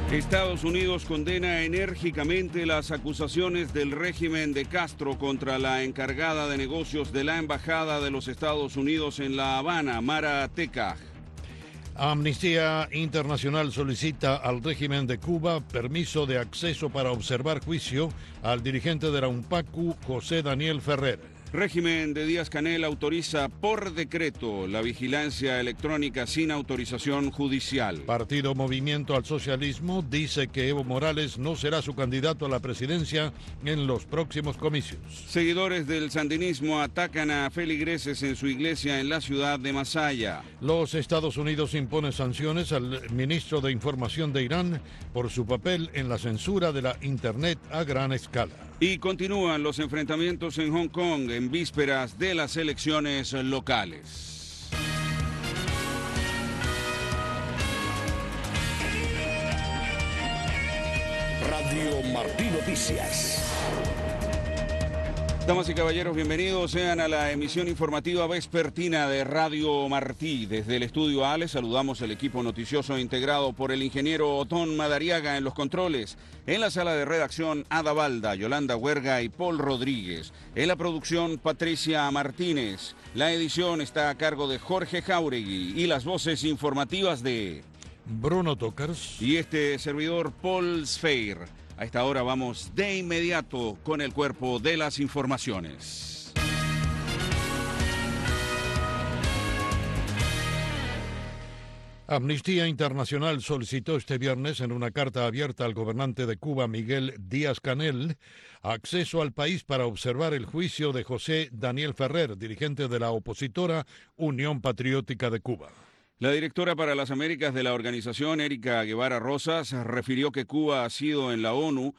Estados Unidos condena enérgicamente las acusaciones del régimen de Castro contra la encargada de negocios de la Embajada de los Estados Unidos en La Habana, Mara Tekaj. Amnistía Internacional solicita al régimen de Cuba permiso de acceso para observar juicio al dirigente de la UNPACU, José Daniel Ferrer. Régimen de Díaz-Canel autoriza por decreto la vigilancia electrónica sin autorización judicial. Partido Movimiento al Socialismo dice que Evo Morales no será su candidato a la presidencia en los próximos comicios. Seguidores del sandinismo atacan a feligreses en su iglesia en la ciudad de Masaya. Los Estados Unidos imponen sanciones al ministro de Información de Irán por su papel en la censura de la Internet a gran escala. Y continúan los enfrentamientos en Hong Kong en vísperas de las elecciones locales. Radio Martí Noticias. Damas y caballeros, bienvenidos sean a la emisión informativa vespertina de Radio Martí. Desde el estudio A les saludamos el equipo noticioso integrado por el ingeniero Otón Madariaga en los controles. En la sala de redacción, Ada Balda, Yolanda Huerga y Paul Rodríguez. En la producción, Patricia Martínez. La edición está a cargo de Jorge Jauregui y las voces informativas de Bruno Tokars y este servidor Paul Sfeir. A esta hora vamos de inmediato con el cuerpo de las informaciones. Amnistía Internacional solicitó este viernes en una carta abierta al gobernante de Cuba, Miguel Díaz-Canel, acceso al país para observar el juicio de José Daniel Ferrer, dirigente de la opositora Unión Patriótica de Cuba. La directora para las Américas de la organización, Erika Guevara Rosas, refirió que Cuba ha sido en la ONU,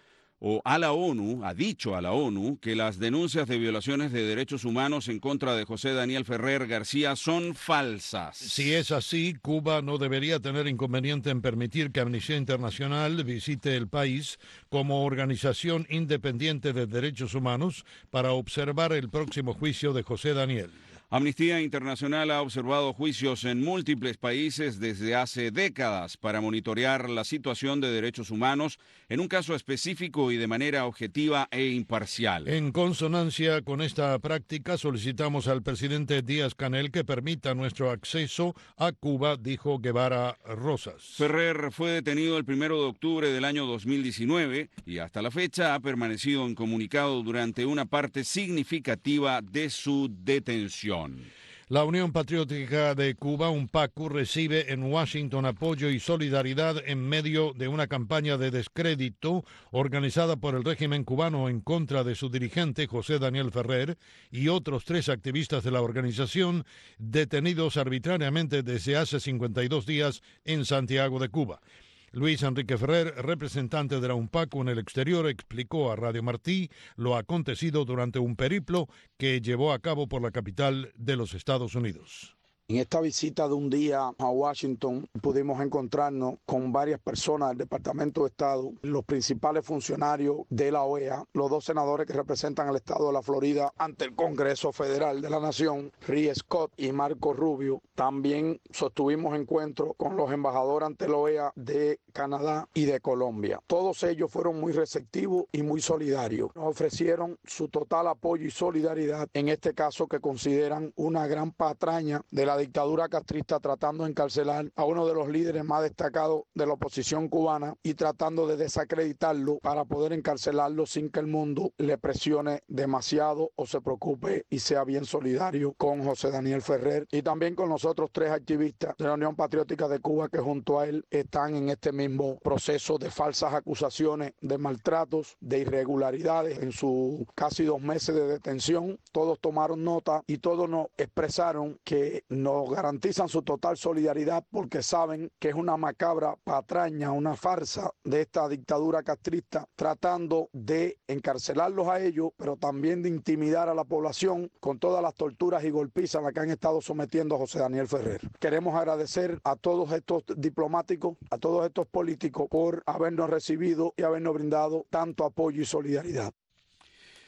ha dicho a la ONU, que las denuncias de violaciones de derechos humanos en contra de José Daniel Ferrer García son falsas. Si es así, Cuba no debería tener inconveniente en permitir que Amnistía Internacional visite el país como organización independiente de derechos humanos para observar el próximo juicio de José Daniel. Amnistía Internacional ha observado juicios en múltiples países desde hace décadas para monitorear la situación de derechos humanos en un caso específico y de manera objetiva e imparcial. En consonancia con esta práctica, solicitamos al presidente Díaz-Canel que permita nuestro acceso a Cuba, dijo Guevara Rosas. Ferrer fue detenido el 1 de octubre del año 2019 y hasta la fecha ha permanecido incomunicado durante una parte significativa de su detención. La Unión Patriótica de Cuba, UNPACU, recibe en Washington apoyo y solidaridad en medio de una campaña de descrédito organizada por el régimen cubano en contra de su dirigente José Daniel Ferrer y otros 3 activistas de la organización detenidos arbitrariamente desde hace 52 días en Santiago de Cuba. Luis Enrique Ferrer, representante de la UNPACU en el exterior, explicó a Radio Martí lo acontecido durante un periplo que llevó a cabo por la capital de los Estados Unidos. En esta visita de un día a Washington pudimos encontrarnos con varias personas del Departamento de Estado, los principales funcionarios de la OEA, los 2 senadores que representan al Estado de la Florida ante el Congreso Federal de la Nación, Rick Scott y Marco Rubio. También sostuvimos encuentros con los embajadores ante la OEA de Canadá y de Colombia. Todos ellos fueron muy receptivos y muy solidarios. Nos ofrecieron su total apoyo y solidaridad en este caso que consideran una gran patraña de la dictadura castrista, tratando de encarcelar a uno de los líderes más destacados de la oposición cubana y tratando de desacreditarlo para poder encarcelarlo sin que el mundo le presione demasiado o se preocupe y sea bien solidario con José Daniel Ferrer y también con los otros 3 activistas de la Unión Patriótica de Cuba que junto a él están en este mismo proceso de falsas acusaciones, de maltratos, de irregularidades en sus casi 2 meses de detención. Todos tomaron nota y todos nos expresaron que nos garantizan su total solidaridad porque saben que es una macabra patraña, una farsa de esta dictadura castrista tratando de encarcelarlos a ellos, pero también de intimidar a la población con todas las torturas y golpizas a las que han estado sometiendo a José Daniel Ferrer. Queremos agradecer a todos estos diplomáticos, a todos estos políticos por habernos recibido y habernos brindado tanto apoyo y solidaridad.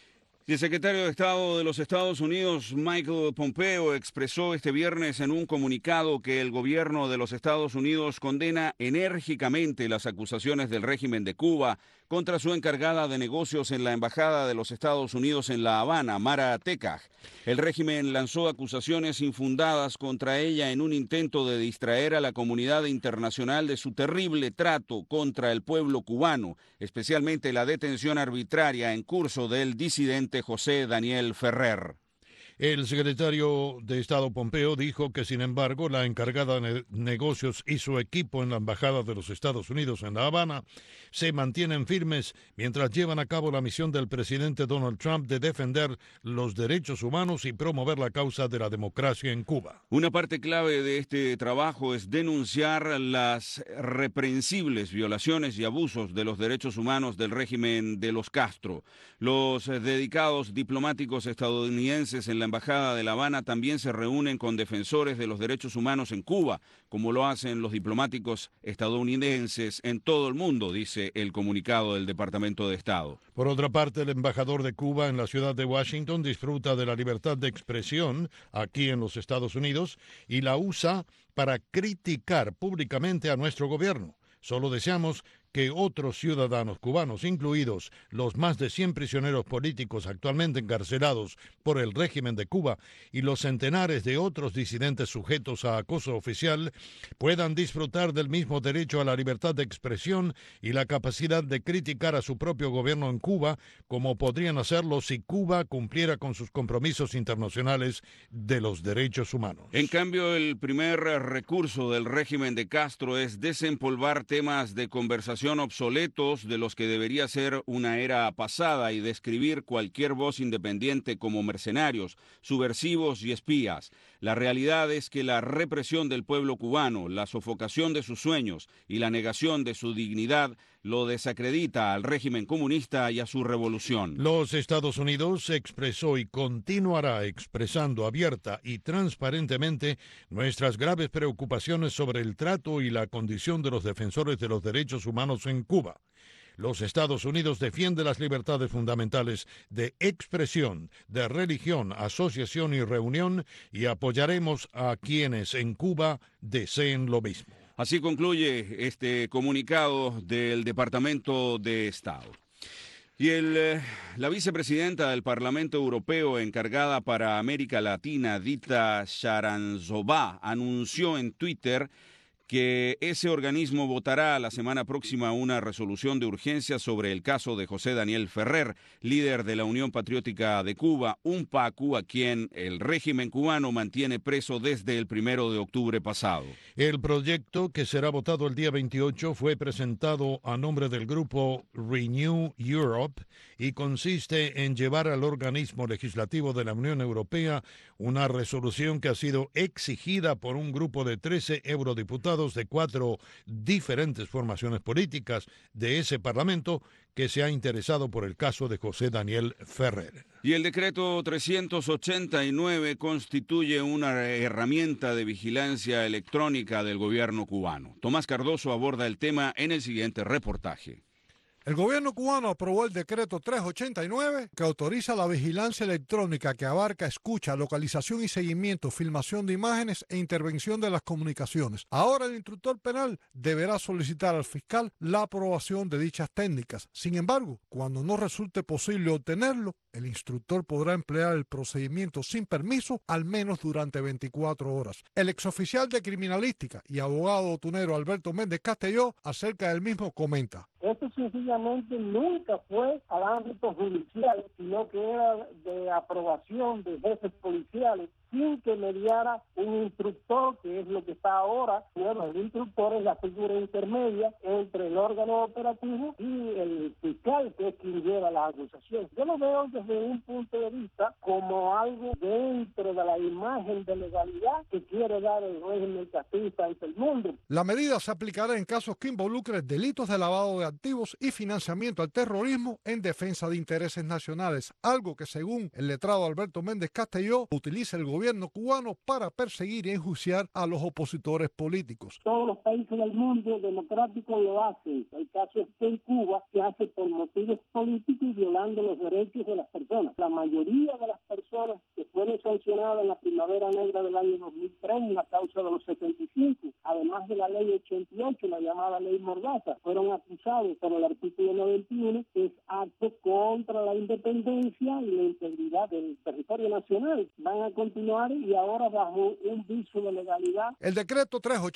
Y el secretario de Estado de los Estados Unidos, Michael Pompeo, expresó este viernes en un comunicado que el gobierno de los Estados Unidos condena enérgicamente las acusaciones del régimen de Cuba contra su encargada de negocios en la Embajada de los Estados Unidos en La Habana, Mara Tekaj. El régimen lanzó acusaciones infundadas contra ella en un intento de distraer a la comunidad internacional de su terrible trato contra el pueblo cubano, especialmente la detención arbitraria en curso del disidente José Daniel Ferrer. El secretario de Estado Pompeo dijo que, sin embargo, la encargada de negocios y su equipo en la Embajada de los Estados Unidos en La Habana se mantienen firmes mientras llevan a cabo la misión del presidente Donald Trump de defender los derechos humanos y promover la causa de la democracia en Cuba. Una parte clave de este trabajo es denunciar las reprensibles violaciones y abusos de los derechos humanos del régimen de los Castro. Los dedicados diplomáticos estadounidenses en la Embajada de La Habana también se reúnen con defensores de los derechos humanos en Cuba, como lo hacen los diplomáticos estadounidenses en todo el mundo, dice el comunicado del Departamento de Estado. Por otra parte, el embajador de Cuba en la ciudad de Washington disfruta de la libertad de expresión aquí en los Estados Unidos y la usa para criticar públicamente a nuestro gobierno. Solo deseamos que otros ciudadanos cubanos, incluidos los más de 100 prisioneros políticos actualmente encarcelados por el régimen de Cuba y los centenares de otros disidentes sujetos a acoso oficial, puedan disfrutar del mismo derecho a la libertad de expresión y la capacidad de criticar a su propio gobierno en Cuba, como podrían hacerlo si Cuba cumpliera con sus compromisos internacionales de los derechos humanos. En cambio, el primer recurso del régimen de Castro es desempolvar temas de conversación obsoletos de los que debería ser una era pasada y describir cualquier voz independiente como mercenarios, subversivos y espías. La realidad es que la represión del pueblo cubano, la sofocación de sus sueños y la negación de su dignidad lo desacredita al régimen comunista y a su revolución. Los Estados Unidos expresó y continuará expresando abierta y transparentemente nuestras graves preocupaciones sobre el trato y la condición de los defensores de los derechos humanos en Cuba. Los Estados Unidos defienden las libertades fundamentales de expresión, de religión, asociación y reunión y apoyaremos a quienes en Cuba deseen lo mismo. Así concluye este comunicado del Departamento de Estado. Y la vicepresidenta del Parlamento Europeo encargada para América Latina, Dita Sharanzová, anunció en Twitter que ese organismo votará la semana próxima una resolución de urgencia sobre el caso de José Daniel Ferrer, líder de la Unión Patriótica de Cuba, un PACU a quien el régimen cubano mantiene preso desde el 1 de octubre pasado. El proyecto, que será votado el día 28, fue presentado a nombre del grupo Renew Europe y consiste en llevar al organismo legislativo de la Unión Europea una resolución que ha sido exigida por un grupo de 13 eurodiputados de 4 diferentes formaciones políticas de ese Parlamento que se ha interesado por el caso de José Daniel Ferrer. Y el decreto 389 constituye una herramienta de vigilancia electrónica del gobierno cubano. Tomás Cardoso aborda el tema en el siguiente reportaje. El gobierno cubano aprobó el decreto 389 que autoriza la vigilancia electrónica que abarca escucha, localización y seguimiento, filmación de imágenes e intervención de las comunicaciones. Ahora el instructor penal deberá solicitar al fiscal la aprobación de dichas técnicas. Sin embargo, cuando no resulte posible obtenerlo, el instructor podrá emplear el procedimiento sin permiso al menos durante 24 horas. El exoficial de criminalística y abogado tunero Alberto Méndez Castelló acerca del mismo comenta. Esto sencillamente nunca fue al ámbito judicial, sino que era de aprobación de jefes policiales sin que mediara un instructor, que es lo que está ahora. Bueno, el instructor es la figura intermedia entre el órgano operativo y el fiscal, que es quien lleva la acusación. Yo lo veo desde un punto de vista como algo dentro de la imagen de legalidad que quiere dar el régimen castista ante el mundo. La medida se aplicará en casos que involucren delitos de lavado de activos delitos y financiamiento al terrorismo en defensa de intereses nacionales, algo que según el letrado Alberto Méndez Castelló utiliza el gobierno cubano para perseguir y enjuiciar a los opositores políticos. Todos los países del mundo democrático lo hacen. El caso es que en Cuba se hace por motivos políticos y violando los derechos de las personas. La mayoría de las personas que fueron sancionadas en la Primavera Negra del año 2003 en la causa de los 75, además de la ley 88, la llamada ley Mordaza, fueron acusados por el artículo 91, que es acto contra la independencia y la integridad del territorio nacional. Van a continuar y ahora bajo un viso de legalidad. El decreto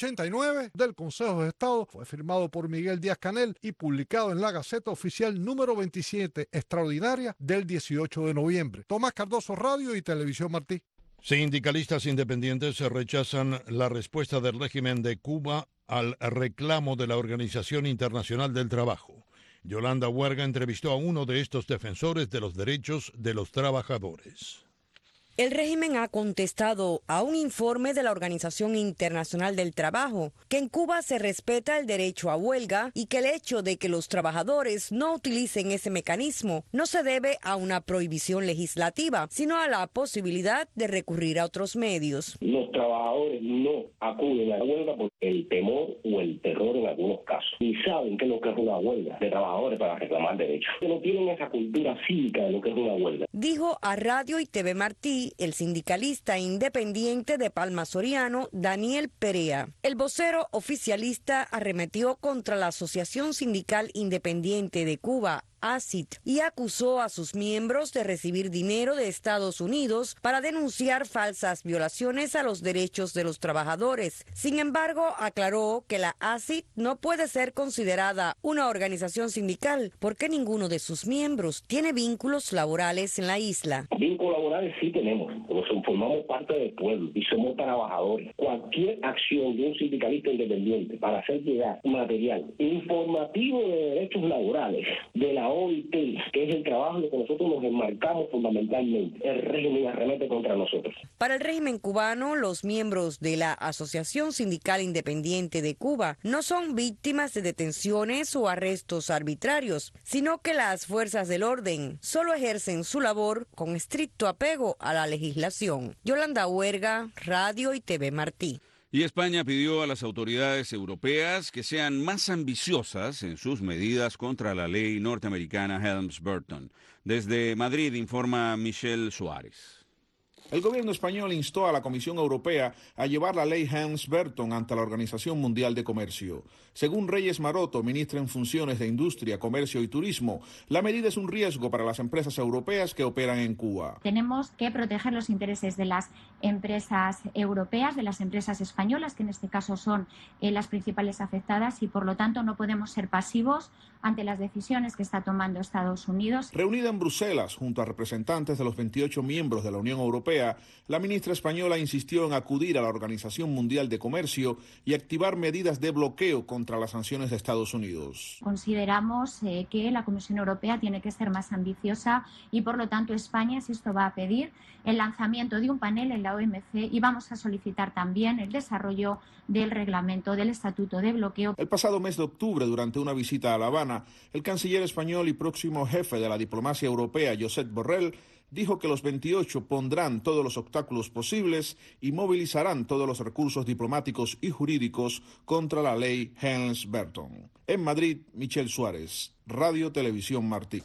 389 del Consejo de Estado fue firmado por Miguel Díaz-Canel y publicado en la Gaceta Oficial número 27, extraordinaria, del 18 de noviembre. Tomás Cardoso, Radio y Televisión Martí. Sindicalistas independientes rechazan la respuesta del régimen de Cuba al reclamo de la Organización Internacional del Trabajo. Yolanda Huerga entrevistó a uno de estos defensores de los derechos de los trabajadores. El régimen ha contestado a un informe de la Organización Internacional del Trabajo que en Cuba se respeta el derecho a huelga y que el hecho de que los trabajadores no utilicen ese mecanismo no se debe a una prohibición legislativa, sino a la posibilidad de recurrir a otros medios. Los trabajadores no acuden a la huelga por el temor o el terror en algunos casos. Y saben qué es lo que es una huelga de trabajadores para reclamar derechos. Que no tienen esa cultura cívica de lo que es una huelga. Dijo a Radio y TV Martí el sindicalista independiente de Palma Soriano, Daniel Perea. El vocero oficialista arremetió contra la Asociación Sindical Independiente de Cuba, ASIT, y acusó a sus miembros de recibir dinero de Estados Unidos para denunciar falsas violaciones a los derechos de los trabajadores. Sin embargo, aclaró que la ASIT no puede ser considerada una organización sindical porque ninguno de sus miembros tiene vínculos laborales en la isla. Vínculos laborales sí tenemos, porque formamos parte del pueblo y somos trabajadores. Cualquier acción de un sindicalista independiente para hacer llegar material informativo de derechos laborales de la OIT, que es el trabajo en el que nosotros nos enmarcamos fundamentalmente, el régimen arremete contra nosotros. Para el régimen cubano, los miembros de la Asociación Sindical Independiente de Cuba no son víctimas de detenciones o arrestos arbitrarios, sino que las fuerzas del orden solo ejercen su labor con estricto apego a la legislación. Yolanda Huerga, Radio y TV Martí. Y España pidió a las autoridades europeas que sean más ambiciosas en sus medidas contra la ley norteamericana Helms-Burton. Desde Madrid informa Michelle Suárez. El gobierno español instó a la Comisión Europea a llevar la ley Helms-Burton ante la Organización Mundial de Comercio. Según Reyes Maroto, ministra en funciones de Industria, Comercio y Turismo, la medida es un riesgo para las empresas europeas que operan en Cuba. Tenemos que proteger los intereses de las empresas europeas, de las empresas españolas, que en este caso son las principales afectadas, y por lo tanto no podemos ser pasivos ante las decisiones que está tomando Estados Unidos. Reunida en Bruselas junto a representantes de los 28 miembros de la Unión Europea, la ministra española insistió en acudir a la Organización Mundial de Comercio y activar medidas de bloqueo contra las sanciones de Estados Unidos. Consideramos que la Comisión Europea tiene que ser más ambiciosa y por lo tanto España, si esto va a pedir el lanzamiento de un panel en la OMC, y vamos a solicitar también el desarrollo del reglamento del Estatuto de Bloqueo. El pasado mes de octubre, durante una visita a La Habana, el canciller español y próximo jefe de la diplomacia europea, Josep Borrell, dijo que los 28 pondrán todos los obstáculos posibles y movilizarán todos los recursos diplomáticos y jurídicos contra la ley Helms-Burton. En Madrid, Michelle Suárez, Radio Televisión Martí.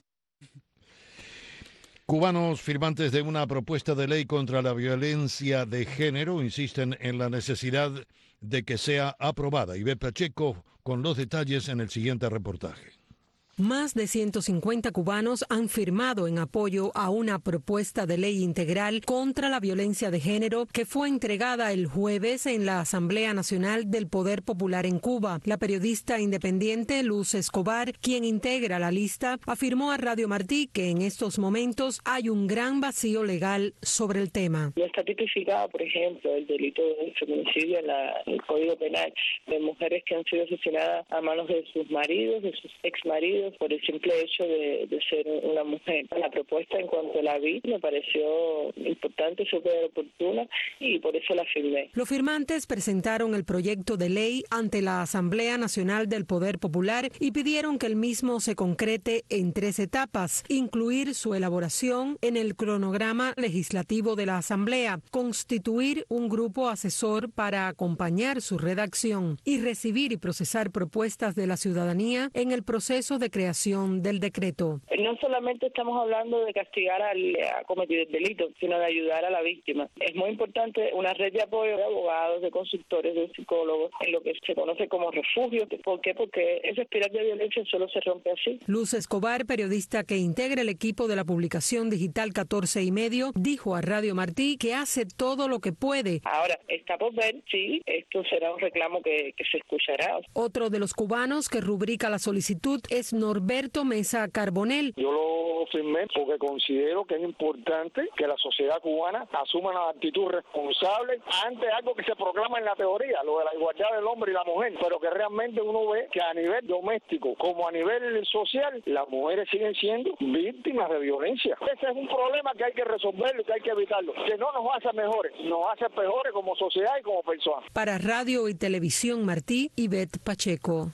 Cubanos firmantes de una propuesta de ley contra la violencia de género insisten en la necesidad de que sea aprobada. Ibe Pacheco con los detalles en el siguiente reportaje. Más de 150 cubanos han firmado en apoyo a una propuesta de ley integral contra la violencia de género que fue entregada el jueves en la Asamblea Nacional del Poder Popular en Cuba. La periodista independiente Luz Escobar, quien integra la lista, afirmó a Radio Martí que en estos momentos hay un gran vacío legal sobre el tema. No está tipificado, por ejemplo, el delito de feminicidio en el Código Penal de mujeres que han sido asesinadas a manos de sus maridos, de sus exmaridos, apoyo por el simple hecho de ser una mujer. La propuesta, en cuanto la vi, me pareció importante, súper oportuna, y por eso la firmé. Los firmantes presentaron el proyecto de ley ante la Asamblea Nacional del Poder Popular y pidieron que el mismo se concrete en 3 etapas: incluir su elaboración en el cronograma legislativo de la Asamblea, constituir un grupo asesor para acompañar su redacción y recibir y procesar propuestas de la ciudadanía en el proceso de creación del decreto. No solamente estamos hablando de castigar al cometido el delito, sino de ayudar a la víctima. Es muy importante una red de apoyo de abogados, de consultores, de psicólogos, en lo que se conoce como refugio. ¿Por qué? Porque esa espiral de violencia solo se rompe así. Luz Escobar, periodista que integra el equipo de la publicación digital 14 y medio, dijo a Radio Martí que hace todo lo que puede. Ahora, está por ver si esto será un reclamo que se escuchará. Otro de los cubanos que rubrica la solicitud es Norberto Mesa Carbonell. Yo lo firmé porque considero que es importante que la sociedad cubana asuma una actitud responsable ante algo que se proclama en la teoría, lo de la igualdad del hombre y la mujer, pero que realmente uno ve que a nivel doméstico como a nivel social, las mujeres siguen siendo víctimas de violencia. Ese es un problema que hay que resolverlo y que hay que evitarlo, que no nos hace mejores, nos hace peores como sociedad y como personas. Para Radio y Televisión Martí, Ivette Pacheco.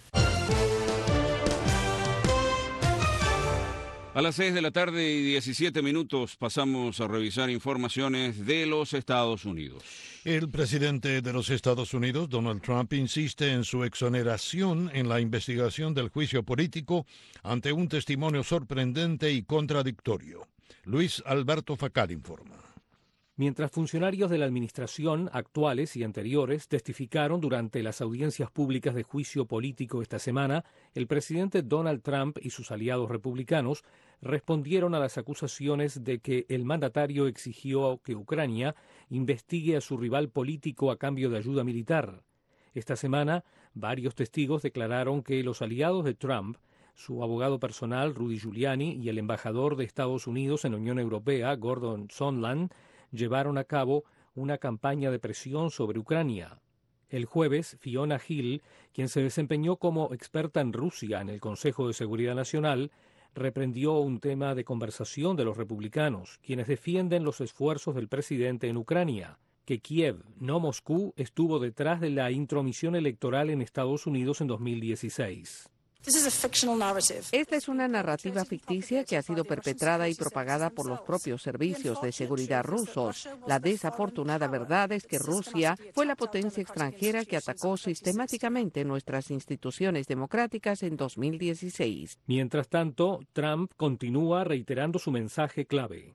A las 6 de la tarde y 17 minutos pasamos a revisar informaciones de los Estados Unidos. El presidente de los Estados Unidos, Donald Trump, insiste en su exoneración en la investigación del juicio político ante un testimonio sorprendente y contradictorio. Luis Alberto Facal informa. Mientras funcionarios de la administración actuales y anteriores testificaron durante las audiencias públicas de juicio político esta semana, el presidente Donald Trump y sus aliados republicanos respondieron a las acusaciones de que el mandatario exigió que Ucrania investigue a su rival político a cambio de ayuda militar. Esta semana, varios testigos declararon que los aliados de Trump, su abogado personal Rudy Giuliani y el embajador de Estados Unidos en la Unión Europea, Gordon Sondland, llevaron a cabo una campaña de presión sobre Ucrania. El jueves, Fiona Hill, quien se desempeñó como experta en Rusia en el Consejo de Seguridad Nacional, reprendió un tema de conversación de los republicanos, quienes defienden los esfuerzos del presidente en Ucrania, que Kiev, no Moscú, estuvo detrás de la intromisión electoral en Estados Unidos en 2016. Esta es una narrativa ficticia que ha sido perpetrada y propagada por los propios servicios de seguridad rusos. La desafortunada verdad es que Rusia fue la potencia extranjera que atacó sistemáticamente nuestras instituciones democráticas en 2016. Mientras tanto, Trump continúa reiterando su mensaje clave.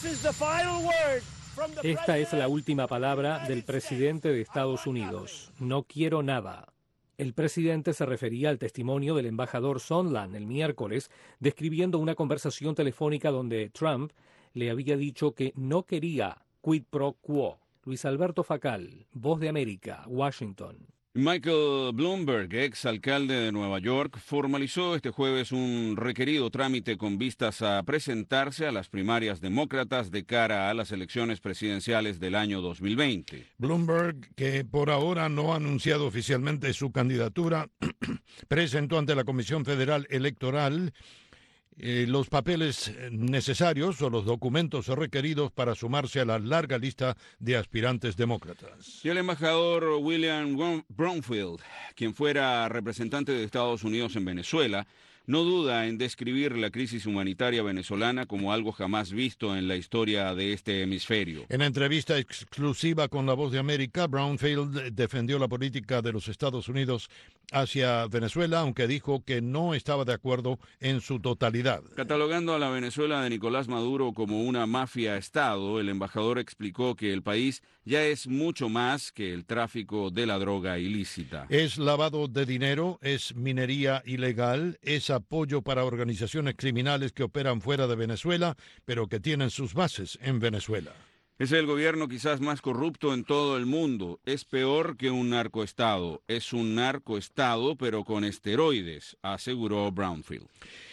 Esta es la última palabra del presidente de Estados Unidos. No quiero nada. El presidente se refería al testimonio del embajador Sondland el miércoles, describiendo una conversación telefónica donde Trump le había dicho que no quería quid pro quo. Luis Alberto Facal, Voz de América, Washington. Michael Bloomberg, ex alcalde de Nueva York, formalizó este jueves un requerido trámite con vistas a presentarse a las primarias demócratas de cara a las elecciones presidenciales del año 2020. Bloomberg, que por ahora no ha anunciado oficialmente su candidatura, presentó ante la Comisión Federal Electoral los papeles necesarios o los documentos requeridos para sumarse a la larga lista de aspirantes demócratas. Y el embajador William Bromfield, quien fuera representante de Estados Unidos en Venezuela, no duda en describir la crisis humanitaria venezolana como algo jamás visto en la historia de este hemisferio. En entrevista exclusiva con La Voz de América, Bromfield defendió la política de los Estados Unidos hacia Venezuela, aunque dijo que no estaba de acuerdo en su totalidad. Catalogando a la Venezuela de Nicolás Maduro como una mafia-estado, el embajador explicó que el país ya es mucho más que el tráfico de la droga ilícita. Es lavado de dinero, es minería ilegal, es apoyo para organizaciones criminales que operan fuera de Venezuela, pero que tienen sus bases en Venezuela. Es el gobierno quizás más corrupto en todo el mundo. Es peor que un narcoestado. Es un narcoestado, pero con esteroides, aseguró Bromfield.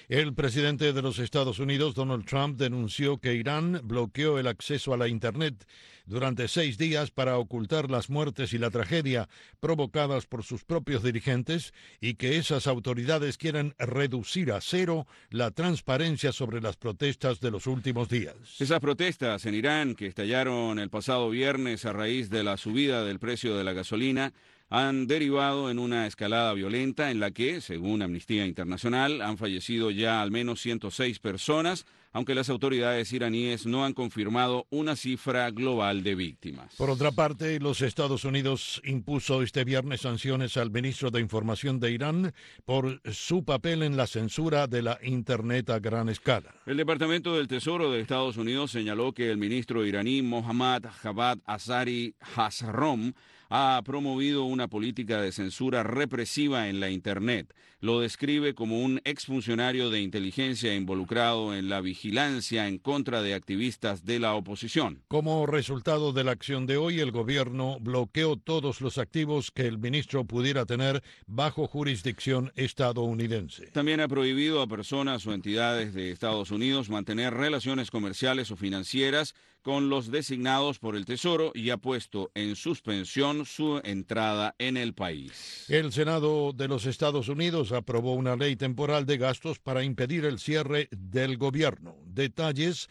El presidente de los Estados Unidos, Donald Trump, denunció que Irán bloqueó el acceso a la Internet durante 6 días para ocultar las muertes y la tragedia provocadas por sus propios dirigentes y que esas autoridades quieren reducir a cero la transparencia sobre las protestas de los últimos días. Esas protestas en Irán, que estallaron el pasado viernes a raíz de la subida del precio de la gasolina, han derivado en una escalada violenta en la que, según Amnistía Internacional, han fallecido ya al menos 106 personas, aunque las autoridades iraníes no han confirmado una cifra global de víctimas. Por otra parte, los Estados Unidos impuso este viernes sanciones al ministro de Información de Irán por su papel en la censura de la Internet a gran escala. El Departamento del Tesoro de Estados Unidos señaló que el ministro iraní Mohammad Javad Azari Hasrom ha promovido una política de censura represiva en la Internet. Lo describe como un exfuncionario de inteligencia involucrado en la vigilancia en contra de activistas de la oposición. Como resultado de la acción de hoy, el gobierno bloqueó todos los activos que el ministro pudiera tener bajo jurisdicción estadounidense. También ha prohibido a personas o entidades de Estados Unidos mantener relaciones comerciales o financieras con los designados por el Tesoro y ha puesto en suspensión su entrada en el país. El Senado de los Estados Unidos aprobó una ley temporal de gastos para impedir el cierre del gobierno. Detalles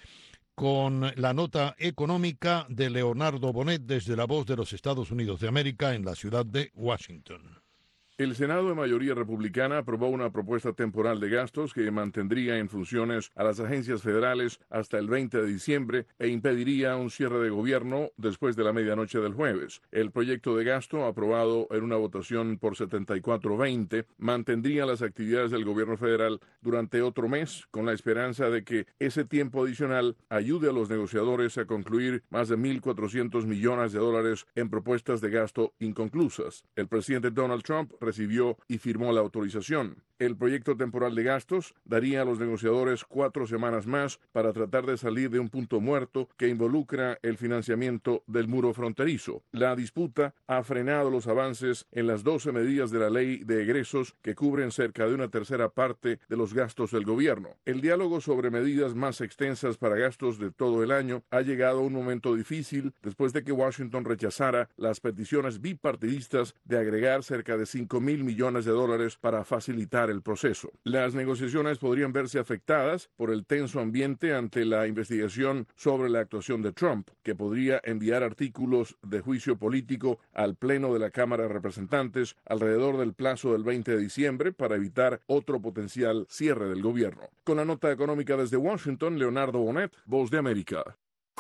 con la nota económica de Leonardo Bonet desde La Voz de los Estados Unidos de América en la ciudad de Washington. El Senado de mayoría republicana aprobó una propuesta temporal de gastos que mantendría en funciones a las agencias federales hasta el 20 de diciembre e impediría un cierre de gobierno después de la medianoche del jueves. El proyecto de gasto, aprobado en una votación por 74-20, mantendría las actividades del gobierno federal durante otro mes, con la esperanza de que ese tiempo adicional ayude a los negociadores a concluir más de $1,400 millones en propuestas de gasto inconclusas. El presidente Donald Trump recibió y firmó la autorización. El proyecto temporal de gastos daría a los negociadores 4 semanas más para tratar de salir de un punto muerto que involucra el financiamiento del muro fronterizo. La disputa ha frenado los avances en las 12 medidas de la ley de egresos que cubren cerca de una tercera parte de los gastos del gobierno. El diálogo sobre medidas más extensas para gastos de todo el año ha llegado a un momento difícil después de que Washington rechazara las peticiones bipartidistas de agregar cerca de $5,000 millones para facilitar el proceso. Las negociaciones podrían verse afectadas por el tenso ambiente ante la investigación sobre la actuación de Trump, que podría enviar artículos de juicio político al Pleno de la Cámara de Representantes alrededor del plazo del 20 de diciembre para evitar otro potencial cierre del gobierno. Con la nota económica desde Washington, Leonardo Bonet, Voz de América.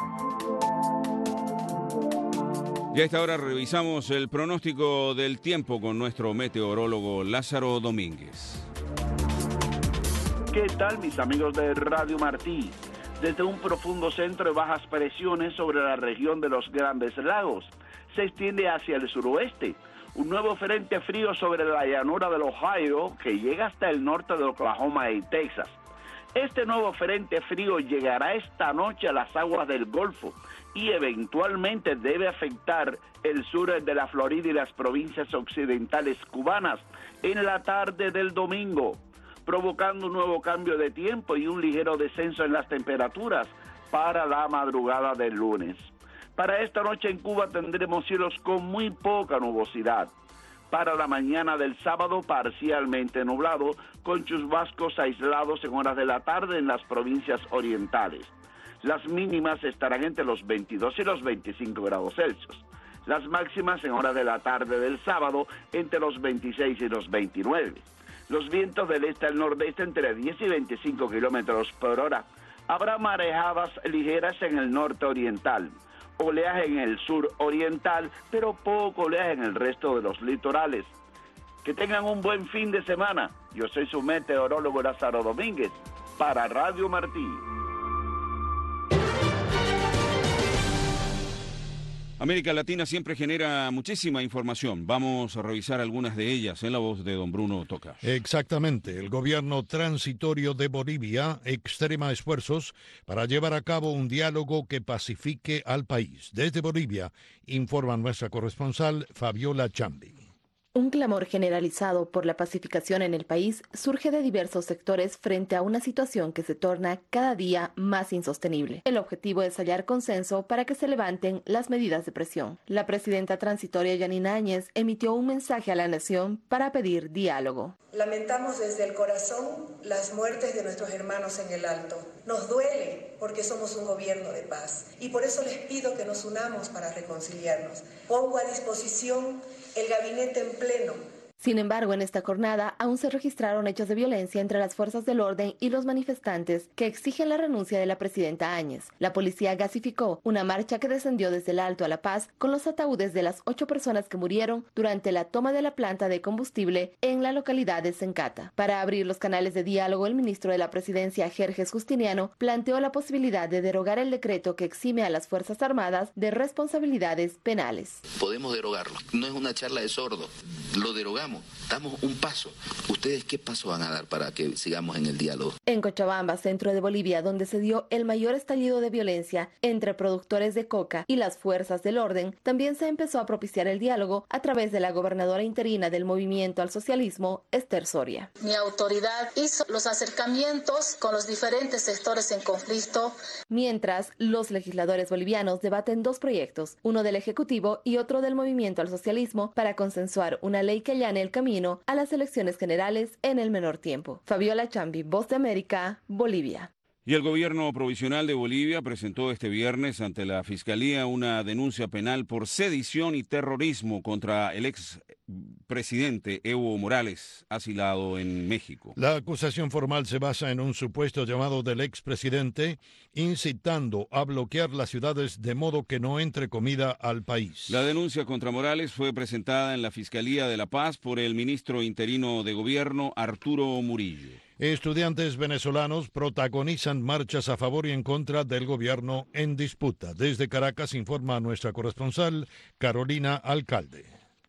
Y a esta hora revisamos el pronóstico del tiempo con nuestro meteorólogo Lázaro Domínguez. ¿Qué tal, mis amigos de Radio Martí? Desde un profundo centro de bajas presiones sobre la región de los Grandes Lagos, se extiende hacia el suroeste un nuevo frente frío sobre la llanura del Ohio que llega hasta el norte de Oklahoma y Texas. Este nuevo frente frío llegará esta noche a las aguas del Golfo y eventualmente debe afectar el sur de la Florida y las provincias occidentales cubanas en la tarde del domingo, provocando un nuevo cambio de tiempo y un ligero descenso en las temperaturas para la madrugada del lunes. Para esta noche en Cuba tendremos cielos con muy poca nubosidad. Para la mañana del sábado parcialmente nublado, con chubascos aislados en horas de la tarde en las provincias orientales. Las mínimas estarán entre los 22 y los 25 grados Celsius. Las máximas en horas de la tarde del sábado entre los 26 y los 29. Los vientos del este al nordeste entre 10 y 25 kilómetros por hora. Habrá marejadas ligeras en el norte oriental. Oleaje en el sur oriental, pero poco oleaje en el resto de los litorales. Que tengan un buen fin de semana. Yo soy su meteorólogo Lázaro Domínguez para Radio Martí. América Latina siempre genera muchísima información. Vamos a revisar algunas de ellas en la voz de don Bruno Toca. Exactamente. El gobierno transitorio de Bolivia extrema esfuerzos para llevar a cabo un diálogo que pacifique al país. Desde Bolivia, informa nuestra corresponsal Fabiola Chambi. Un clamor generalizado por la pacificación en el país surge de diversos sectores frente a una situación que se torna cada día más insostenible. El objetivo es hallar consenso para que se levanten las medidas de presión. La presidenta transitoria Yanina Áñez emitió un mensaje a la nación para pedir diálogo. Lamentamos desde el corazón las muertes de nuestros hermanos en el Alto. Nos duele porque somos un gobierno de paz y por eso les pido que nos unamos para reconciliarnos. Pongo a disposición el gabinete en pleno. Sin embargo, en esta jornada aún se registraron hechos de violencia entre las fuerzas del orden y los manifestantes que exigen la renuncia de la presidenta Áñez. La policía gasificó una marcha que descendió desde el Alto a La Paz con los ataúdes de las 8 personas que murieron durante la toma de la planta de combustible en la localidad de Sencata. Para abrir los canales de diálogo, el ministro de la Presidencia, Jerjes Justiniano, planteó la posibilidad de derogar el decreto que exime a las Fuerzas Armadas de responsabilidades penales. Podemos derogarlo. No es una charla de sordo. Lo derogamos. Damos un paso. ¿Ustedes qué paso van a dar para que sigamos en el diálogo? En Cochabamba, centro de Bolivia, donde se dio el mayor estallido de violencia entre productores de coca y las fuerzas del orden, también se empezó a propiciar el diálogo a través de la gobernadora interina del Movimiento al Socialismo, Esther Soria. Mi autoridad hizo los acercamientos con los diferentes sectores en conflicto. Mientras, los legisladores bolivianos debaten 2 proyectos, uno del Ejecutivo y otro del Movimiento al Socialismo, para consensuar una ley que allane el camino a las elecciones generales en el menor tiempo. Fabiola Chambi, Voz de América, Bolivia. Y el gobierno provisional de Bolivia presentó este viernes ante la Fiscalía una denuncia penal por sedición y terrorismo contra el expresidente Evo Morales, asilado en México. La acusación formal se basa en un supuesto llamado del expresidente incitando a bloquear las ciudades de modo que no entre comida al país. La denuncia contra Morales fue presentada en la Fiscalía de La Paz por el ministro interino de Gobierno, Arturo Murillo. Estudiantes venezolanos protagonizan marchas a favor y en contra del gobierno en disputa. Desde Caracas informa nuestra corresponsal Carolina Alcalde.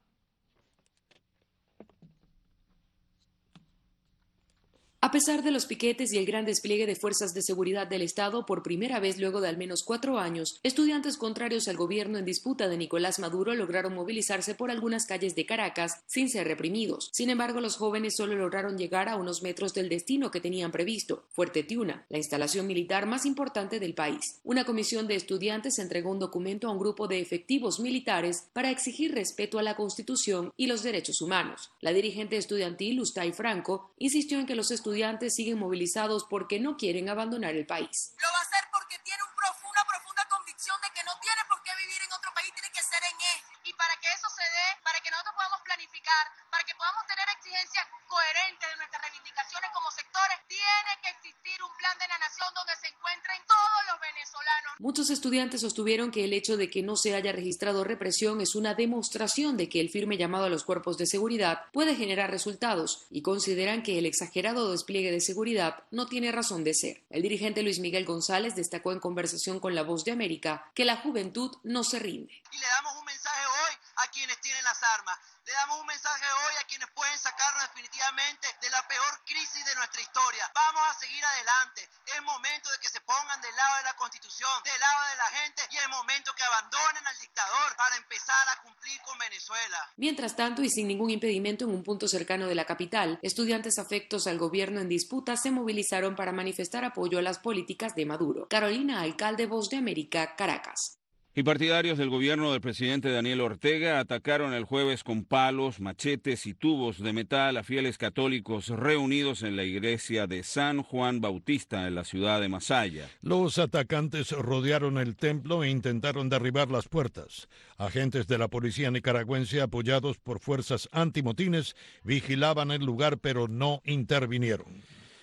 A pesar de los piquetes y el gran despliegue de fuerzas de seguridad del Estado, por primera vez luego de al menos 4 años, estudiantes contrarios al gobierno en disputa de Nicolás Maduro lograron movilizarse por algunas calles de Caracas sin ser reprimidos. Sin embargo, los jóvenes solo lograron llegar a unos metros del destino que tenían previsto, Fuerte Tiuna, la instalación militar más importante del país. Una comisión de estudiantes entregó un documento a un grupo de efectivos militares para exigir respeto a la Constitución y los derechos humanos. La dirigente estudiantil, Ustay Franco, insistió en que los estudiantes siguen movilizados porque no quieren abandonar el país. Lo va a hacer porque tiene una profunda convicción de que no tiene por qué vivir en otro país, tiene que ser en este. Y para que eso se dé, para que nosotros podamos planificar, para que podamos tener exigencias coherentes de nuestras reivindicaciones como sectores, tiene que existir un plan de la nación donde se encuentren todos los venezolanos. Muchos estudiantes sostuvieron que el hecho de que no se haya registrado represión es una demostración de que el firme llamado a los cuerpos de seguridad puede generar resultados y consideran que el exagerado despliegue de seguridad no tiene razón de ser. El dirigente Luis Miguel González destacó en conversación con La Voz de América que la juventud no se rinde. Y le damos un mensaje hoy a quienes tienen las armas. Le damos un mensaje hoy a quienes pueden sacarnos definitivamente de la peor crisis de nuestra historia. Vamos a seguir adelante. Es momento de que se pongan del lado de la Constitución, del lado de la gente, y es momento que abandonen al dictador para empezar a cumplir con Venezuela. Mientras tanto, y sin ningún impedimento en un punto cercano de la capital, estudiantes afectos al gobierno en disputa se movilizaron para manifestar apoyo a las políticas de Maduro. Carolina Alcalde, Voz de América, Caracas. Y partidarios del gobierno del presidente Daniel Ortega atacaron el jueves con palos, machetes y tubos de metal a fieles católicos reunidos en la iglesia de San Juan Bautista en la ciudad de Masaya. Los atacantes rodearon el templo e intentaron derribar las puertas. Agentes de la policía nicaragüense, apoyados por fuerzas antimotines, vigilaban el lugar pero no intervinieron.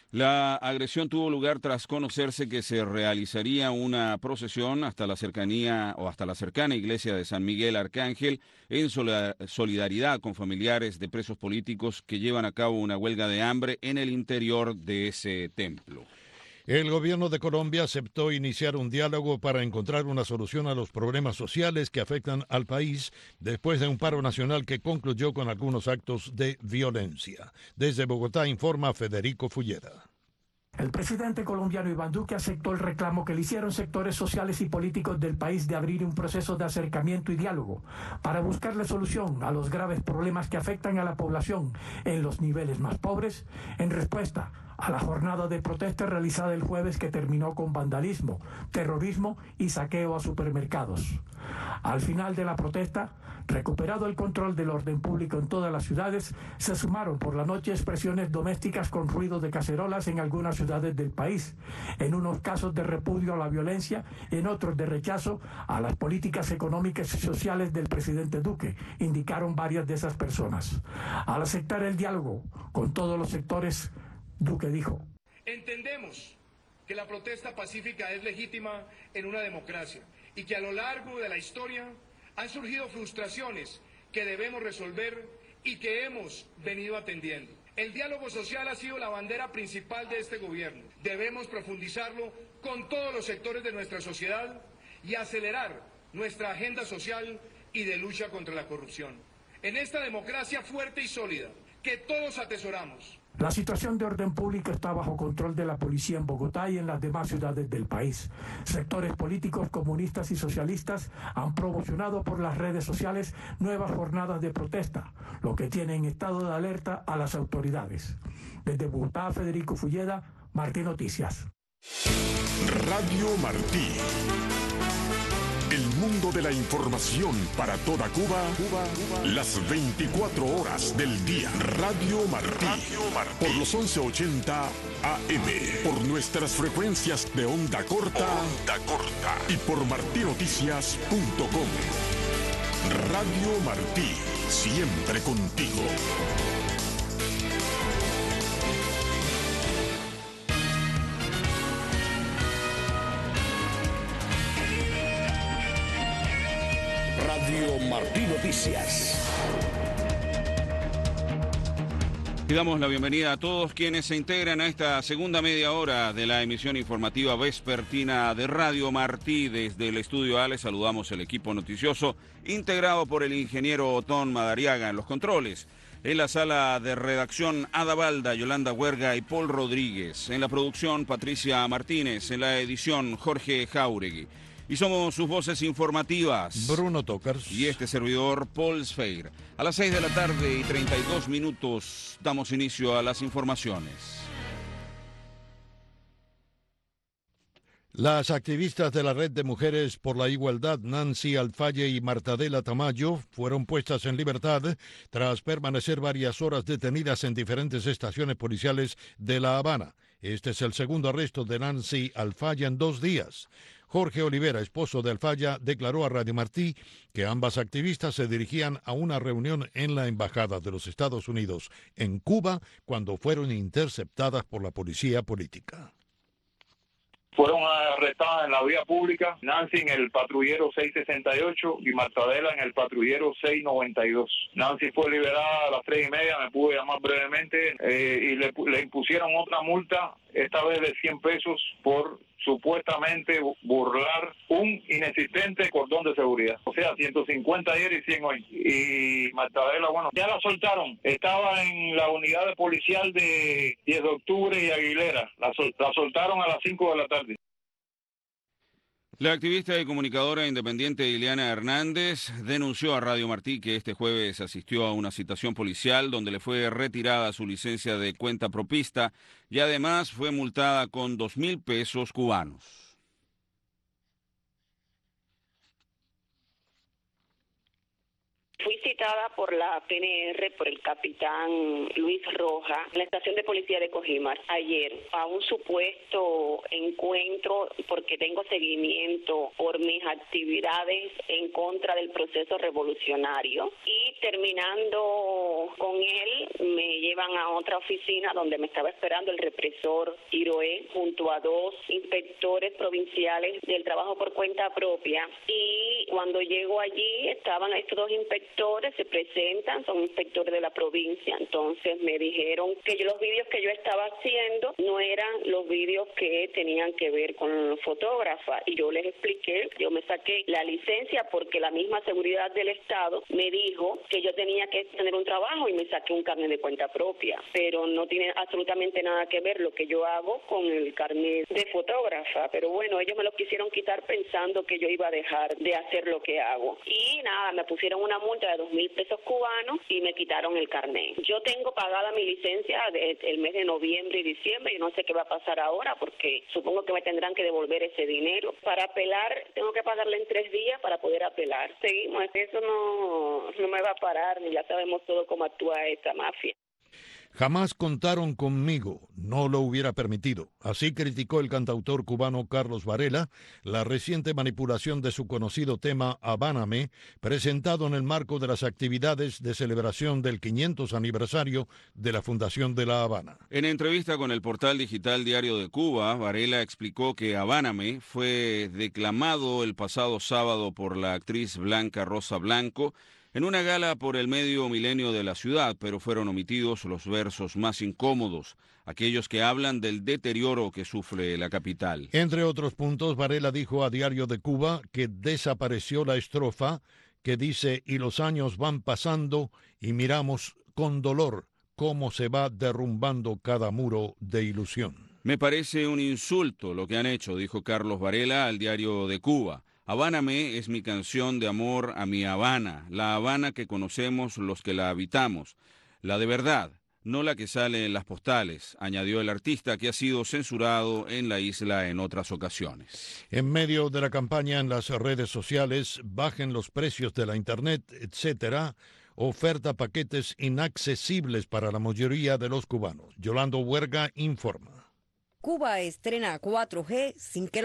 La agresión tuvo lugar tras conocerse que se realizaría una procesión hasta la cercana iglesia de San Miguel Arcángel en solidaridad con familiares de presos políticos que llevan a cabo una huelga de hambre en el interior de ese templo. El gobierno de Colombia aceptó iniciar un diálogo para encontrar una solución a los problemas sociales que afectan al país después de un paro nacional que concluyó con algunos actos de violencia. Desde Bogotá informa Federico Fulleda. El presidente colombiano Iván Duque aceptó el reclamo que le hicieron sectores sociales y políticos del país de abrir un proceso de acercamiento y diálogo para buscarle solución a los graves problemas que afectan a la población en los niveles más pobres, en respuesta a la jornada de protesta realizada el jueves que terminó con vandalismo, terrorismo y saqueo a supermercados. Al final de la protesta, recuperado el control del orden público en todas las ciudades, se sumaron por la noche expresiones domésticas con ruido de cacerolas en algunas ciudades del país, en unos casos de repudio a la violencia, en otros de rechazo a las políticas económicas y sociales del presidente Duque, indicaron varias de esas personas. Al aceptar el diálogo con todos los sectores, Duque dijo: entendemos que la protesta pacífica es legítima en una democracia y que a lo largo de la historia han surgido frustraciones que debemos resolver y que hemos venido atendiendo. El diálogo social ha sido la bandera principal de este gobierno. Debemos profundizarlo con todos los sectores de nuestra sociedad y acelerar nuestra agenda social y de lucha contra la corrupción. En esta democracia fuerte y sólida que todos atesoramos. La situación de orden público está bajo control de la policía en Bogotá y en las demás ciudades del país. Sectores políticos comunistas y socialistas han promocionado por las redes sociales nuevas jornadas de protesta, lo que tiene en estado de alerta a las autoridades. Desde Bogotá, Federico Fulleda, Martí Noticias. Radio Martí. El mundo de la información para toda Cuba, las 24 horas del día. Radio Martí. Por los 1180 AM. Por nuestras frecuencias de onda corta. Y por martinoticias.com. Radio Martí. Siempre contigo. Radio Martí Noticias. Y damos la bienvenida a todos quienes se integran a esta segunda media hora de la emisión informativa vespertina de Radio Martí. Desde el estudio A les saludamos el equipo noticioso integrado por el ingeniero Otón Madariaga en los controles. En la sala de redacción, Ada Balda, Yolanda Huerga y Paul Rodríguez. En la producción, Patricia Martínez. En la edición, Jorge Jauregui. Y somos sus voces informativas. Bruno Tocars. Y este servidor, Paul Sfeir. A las 6 de la tarde y 32 minutos damos inicio a las informaciones. Las activistas de la Red de Mujeres por la Igualdad, Nancy Alfaye y Martadela Tamayo, fueron puestas en libertad tras permanecer varias horas detenidas en diferentes estaciones policiales de La Habana. Este es el segundo arresto de Nancy Alfaye en 2 días. Jorge Olivera, esposo de Alfaya, declaró a Radio Martí que ambas activistas se dirigían a una reunión en la Embajada de los Estados Unidos en Cuba cuando fueron interceptadas por la policía política. Fueron arrestadas en la vía pública, Nancy en el patrullero 668 y Martadela en el patrullero 692. Nancy fue liberada a las 3:30, me pude llamar brevemente, y le impusieron otra multa, esta vez de 100 pesos por supuestamente burlar un inexistente cordón de seguridad. O sea, 150 ayer y 100 hoy. Y Martadela, bueno, ya la soltaron. Estaba en la unidad de policial de 10 de octubre y Aguilera. La soltaron a las 5 de la tarde. La activista y comunicadora independiente Ileana Hernández denunció a Radio Martí que este jueves asistió a una citación policial donde le fue retirada su licencia de cuenta propista y además fue multada con 2,000 pesos cubanos. Fui citada por la PNR, por el capitán Luis Roja, en la estación de policía de Cojimar, ayer, a un supuesto encuentro porque tengo seguimiento por mis actividades en contra del proceso revolucionario. Y terminando con él, me llevan a otra oficina donde me estaba esperando el represor Iroé, junto a 2 inspectores provinciales del trabajo por cuenta propia. Y cuando llego allí, estaban estos 2 inspectores inspectores se presentan, son inspectores de la provincia, entonces me dijeron que los vídeos que yo estaba haciendo no eran los vídeos que tenían que ver con fotógrafa, y yo les expliqué, yo me saqué la licencia porque la misma seguridad del Estado me dijo que yo tenía que tener un trabajo y me saqué un carnet de cuenta propia, pero no tiene absolutamente nada que ver lo que yo hago con el carnet de fotógrafa. Pero bueno, ellos me lo quisieron quitar pensando que yo iba a dejar de hacer lo que hago, y nada, me pusieron una multa de 2,000 pesos cubanos y me quitaron el carnet. Yo tengo pagada mi licencia el mes de noviembre y diciembre, y no sé qué va a pasar ahora porque supongo que me tendrán que devolver ese dinero. Para apelar tengo que pagarle en 3 días para poder apelar. Seguimos, eso no me va a parar, ni ya sabemos todo cómo actúa esta mafia. Jamás contaron conmigo, no lo hubiera permitido. Así criticó el cantautor cubano Carlos Varela la reciente manipulación de su conocido tema Habáname, presentado en el marco de las actividades de celebración del 500 aniversario de la Fundación de La Habana. En entrevista con el portal digital Diario de Cuba, Varela explicó que Habáname fue declamado el pasado sábado por la actriz Blanca Rosa Blanco en una gala por el medio milenio de la ciudad, pero fueron omitidos los versos más incómodos, aquellos que hablan del deterioro que sufre la capital. Entre otros puntos, Varela dijo a Diario de Cuba que desapareció la estrofa que dice: y los años van pasando y miramos con dolor cómo se va derrumbando cada muro de ilusión. Me parece un insulto lo que han hecho, dijo Carlos Varela al Diario de Cuba. Habáname es mi canción de amor a mi Habana, la Habana que conocemos los que la habitamos, la de verdad, no la que sale en las postales, añadió el artista, que ha sido censurado en la isla en otras ocasiones. En medio de la campaña en las redes sociales, bajen los precios de la internet, etcétera, oferta paquetes inaccesibles para la mayoría de los cubanos. Yolanda Huerga informa. Cuba estrena 4G sin que el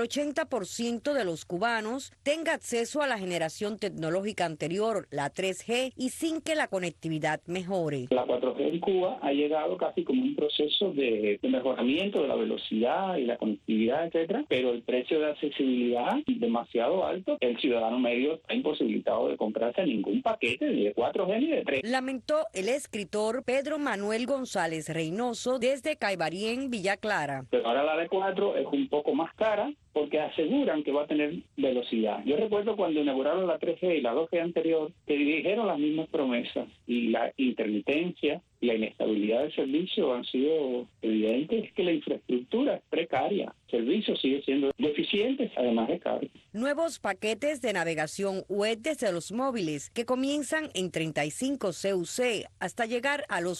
80% de los cubanos tenga acceso a la generación tecnológica anterior, la 3G, y sin que la conectividad mejore. La 4G en Cuba ha llegado casi como un proceso de mejoramiento de la velocidad y la conectividad, etcétera, pero el precio de accesibilidad es demasiado alto. El ciudadano medio está imposibilitado de comprarse ningún paquete ni de 4G ni de 3G. Lamentó el escritor Pedro Manuel González Reynoso desde Caibarien, Villa Clara. Ahora la de 4 es un poco más cara porque aseguran que va a tener velocidad. Yo recuerdo cuando inauguraron la 3G y la 2G anterior, que dijeron las mismas promesas, y la intermitencia y la inestabilidad del servicio han sido evidentes. Es que la infraestructura es precaria, el servicio sigue siendo deficiente, además de caro. Nuevos paquetes de navegación web desde los móviles, que comienzan en 35 CUC hasta llegar a los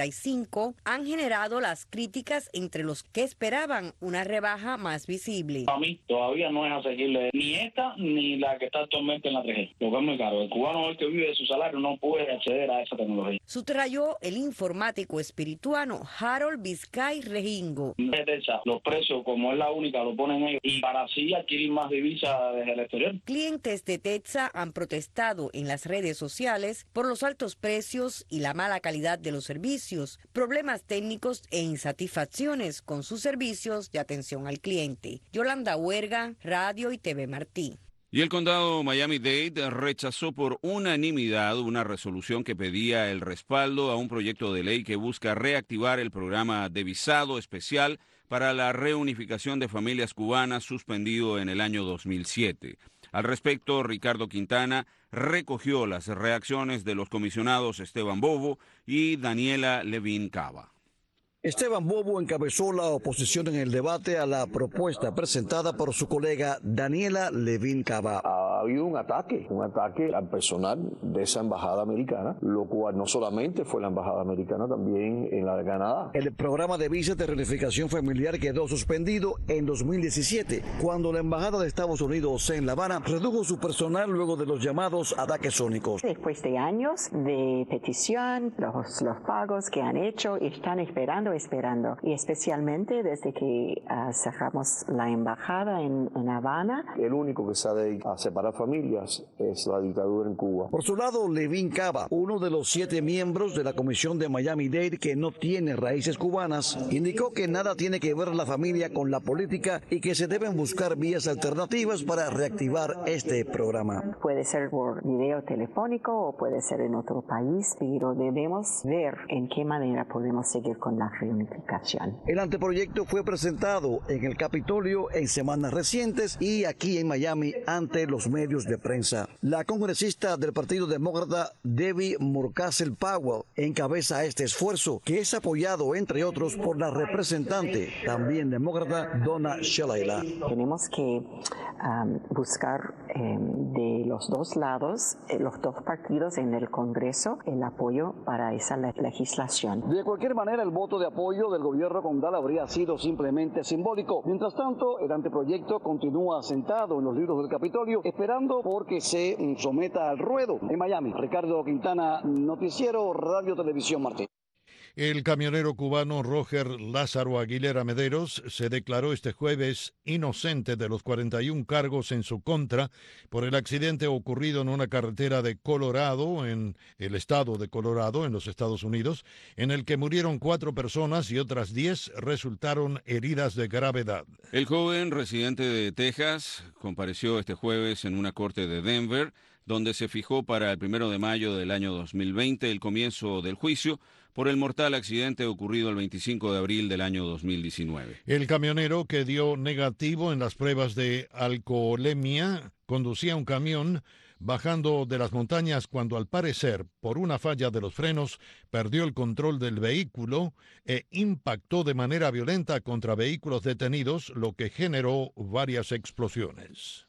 45, han generado las críticas entre los que esperaban una rebaja más visible. A mí todavía no es asequible ni esta ni la que está actualmente en la 3G. Lo que es muy caro. El cubano hoy que vive de su salario no puede acceder a esa tecnología. Sutrayó el informático espirituano Harold Vizcay Rejingo. Los precios, como es la única, lo ponen ellos, y para así adquirir más divisas desde el exterior. Clientes de Tetsa han protestado en las redes sociales por los altos precios y la mala calidad de los servicios, problemas técnicos e insatisfacciones con sus servicios de atención al cliente. Yolanda Huerga, Radio y TV Martí. Y el condado Miami-Dade rechazó por unanimidad una resolución que pedía el respaldo a un proyecto de ley que busca reactivar el programa de visado especial para la reunificación de familias cubanas suspendido en el año 2007. Al respecto, Ricardo Quintana recogió las reacciones de los comisionados Esteban Bovo y Daniela Levin Cava. Esteban Bovo encabezó la oposición en el debate a la propuesta presentada por su colega Daniela Levin Cava. Ha habido un ataque al personal de esa embajada americana, lo cual no solamente fue la embajada americana, también en la de Canadá. El programa de visas de reunificación familiar quedó suspendido en 2017, cuando la embajada de Estados Unidos en La Habana redujo su personal luego de los llamados ataques sónicos. Después de años de petición, los pagos que han hecho están esperando, y especialmente desde que cerramos la embajada en Habana. El único que se ha dedicado a separar las familias es la dictadura en Cuba. Por su lado, Levin Cava, uno de los 7 miembros de la comisión de Miami-Dade que no tiene raíces cubanas, indicó que nada tiene que ver la familia con la política y que se deben buscar vías alternativas para reactivar este programa. Puede ser por video telefónico o puede ser en otro país, pero debemos ver en qué manera podemos seguir con la reunificación. El anteproyecto fue presentado en el Capitolio en semanas recientes y aquí en Miami ante los medios de prensa. La congresista del Partido Demócrata, Debbie Murkazil Powell, encabeza este esfuerzo que es apoyado, entre otros, por la representante, también demócrata, Donna Shalala. Tenemos que buscar de los dos lados, los dos partidos en el Congreso, el apoyo para esa legislación. De cualquier manera, el voto de apoyo del gobierno condal habría sido simplemente simbólico. Mientras tanto, el anteproyecto continúa sentado en los libros del Capitolio, esperando porque se someta al ruedo. En Miami, Ricardo Quintana, Noticiero Radio Televisión Martí. El camionero cubano Roger Lázaro Aguilera Mederos se declaró este jueves inocente de los 41 cargos en su contra por el accidente ocurrido en una carretera de Colorado, en el estado de Colorado, en los Estados Unidos, en el que murieron 4 personas y otras 10 resultaron heridas de gravedad. El joven residente de Texas compareció este jueves en una corte de Denver, donde se fijó para el 1 de mayo del año 2020 el comienzo del juicio por el mortal accidente ocurrido el 25 de abril del año 2019. El camionero, que dio negativo en las pruebas de alcoholemia, conducía un camión bajando de las montañas cuando, al parecer, por una falla de los frenos, perdió el control del vehículo e impactó de manera violenta contra vehículos detenidos, lo que generó varias explosiones.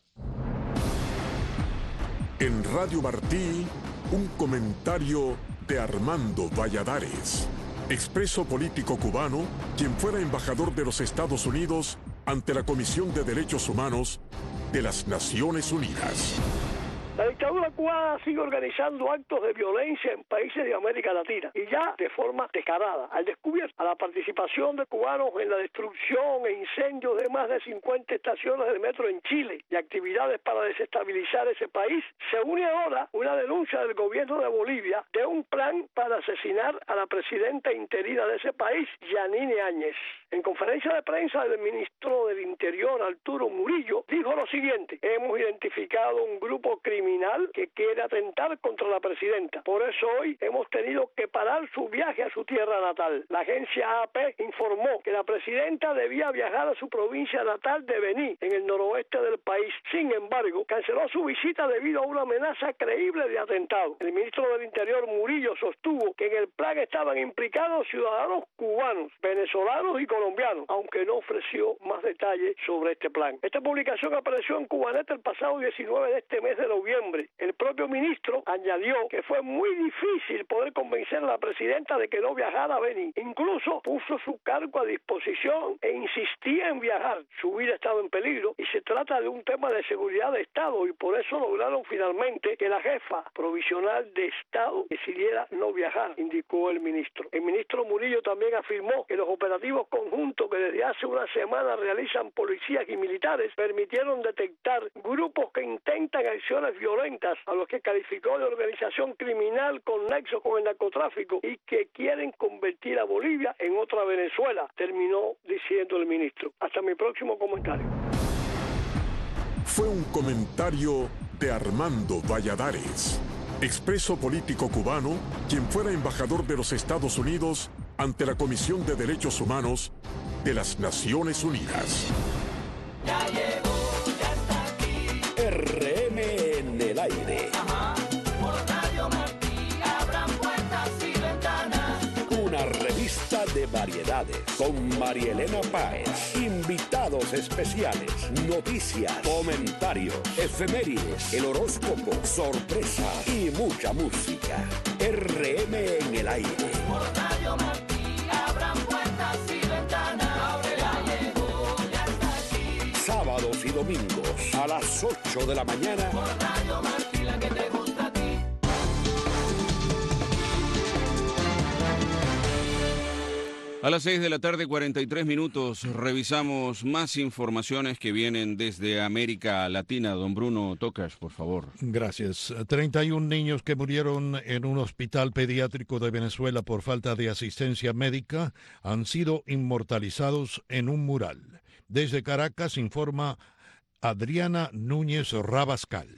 En Radio Martí, un comentario de Armando Valladares, expreso político cubano, quien fuera embajador de los Estados Unidos ante la Comisión de Derechos Humanos de las Naciones Unidas. La dictadura cubana sigue organizando actos de violencia en países de América Latina y ya de forma descarada, al descubierto, a la participación de cubanos en la destrucción e incendios de más de 50 estaciones del metro en Chile y actividades para desestabilizar ese país. Se une ahora una denuncia del gobierno de Bolivia de un plan para asesinar a la presidenta interina de ese país, Yanine Áñez. En conferencia de prensa, el ministro del Interior, Arturo Murillo, dijo lo siguiente: hemos identificado un grupo criminal que quiere atentar contra la presidenta. Por eso hoy hemos tenido que parar su viaje a su tierra natal. La agencia AP informó que la presidenta debía viajar a su provincia natal de Bení, en el noroeste del país. Sin embargo, canceló su visita debido a una amenaza creíble de atentado. El ministro del Interior, Murillo, sostuvo que en el plan estaban implicados ciudadanos cubanos, venezolanos y colombianos, aunque no ofreció más detalles sobre este plan. Esta publicación apareció en Cubanet el pasado 19 de este mes de noviembre. El propio ministro añadió que fue muy difícil poder convencer a la presidenta de que no viajara a Bení. Incluso puso su cargo a disposición e insistía en viajar. Su vida estaba en peligro y se trata de un tema de seguridad de Estado, y por eso lograron finalmente que la jefa provisional de Estado decidiera no viajar, indicó el ministro. El ministro Murillo también afirmó que los operativos conjuntos que desde hace una semana realizan policías y militares permitieron detectar grupos que intentan acciones violentas, a los que calificó de organización criminal con nexos con el narcotráfico y que quieren convertir a Bolivia en otra Venezuela, terminó diciendo el ministro. Hasta mi próximo comentario. Fue un comentario de Armando Valladares, expreso político cubano, quien fuera embajador de los Estados Unidos ante la Comisión de Derechos Humanos de las Naciones Unidas. Ya llegó, ya está aquí. RM en el aire. Ajá. Por Radio Martí abran puertas y ventanas. Una revista de variedades con Marielena Páez. Invitados especiales, noticias, comentarios, efemérides, el horóscopo, sorpresa y mucha música. RM en el aire. Por Radio Martí abran puertas y ventanas. Abre, ya llegó, ya está aquí. Sábados y domingos a las 8 de la mañana. Por Radio Martí, la que te gusta a ti. A las 6 de la tarde, 43 minutos, revisamos más informaciones que vienen desde América Latina. Don Bruno Tocas, por favor. Gracias. 31 niños que murieron en un hospital pediátrico de Venezuela por falta de asistencia médica han sido inmortalizados en un mural. Desde Caracas informa Adriana Núñez Rabascal.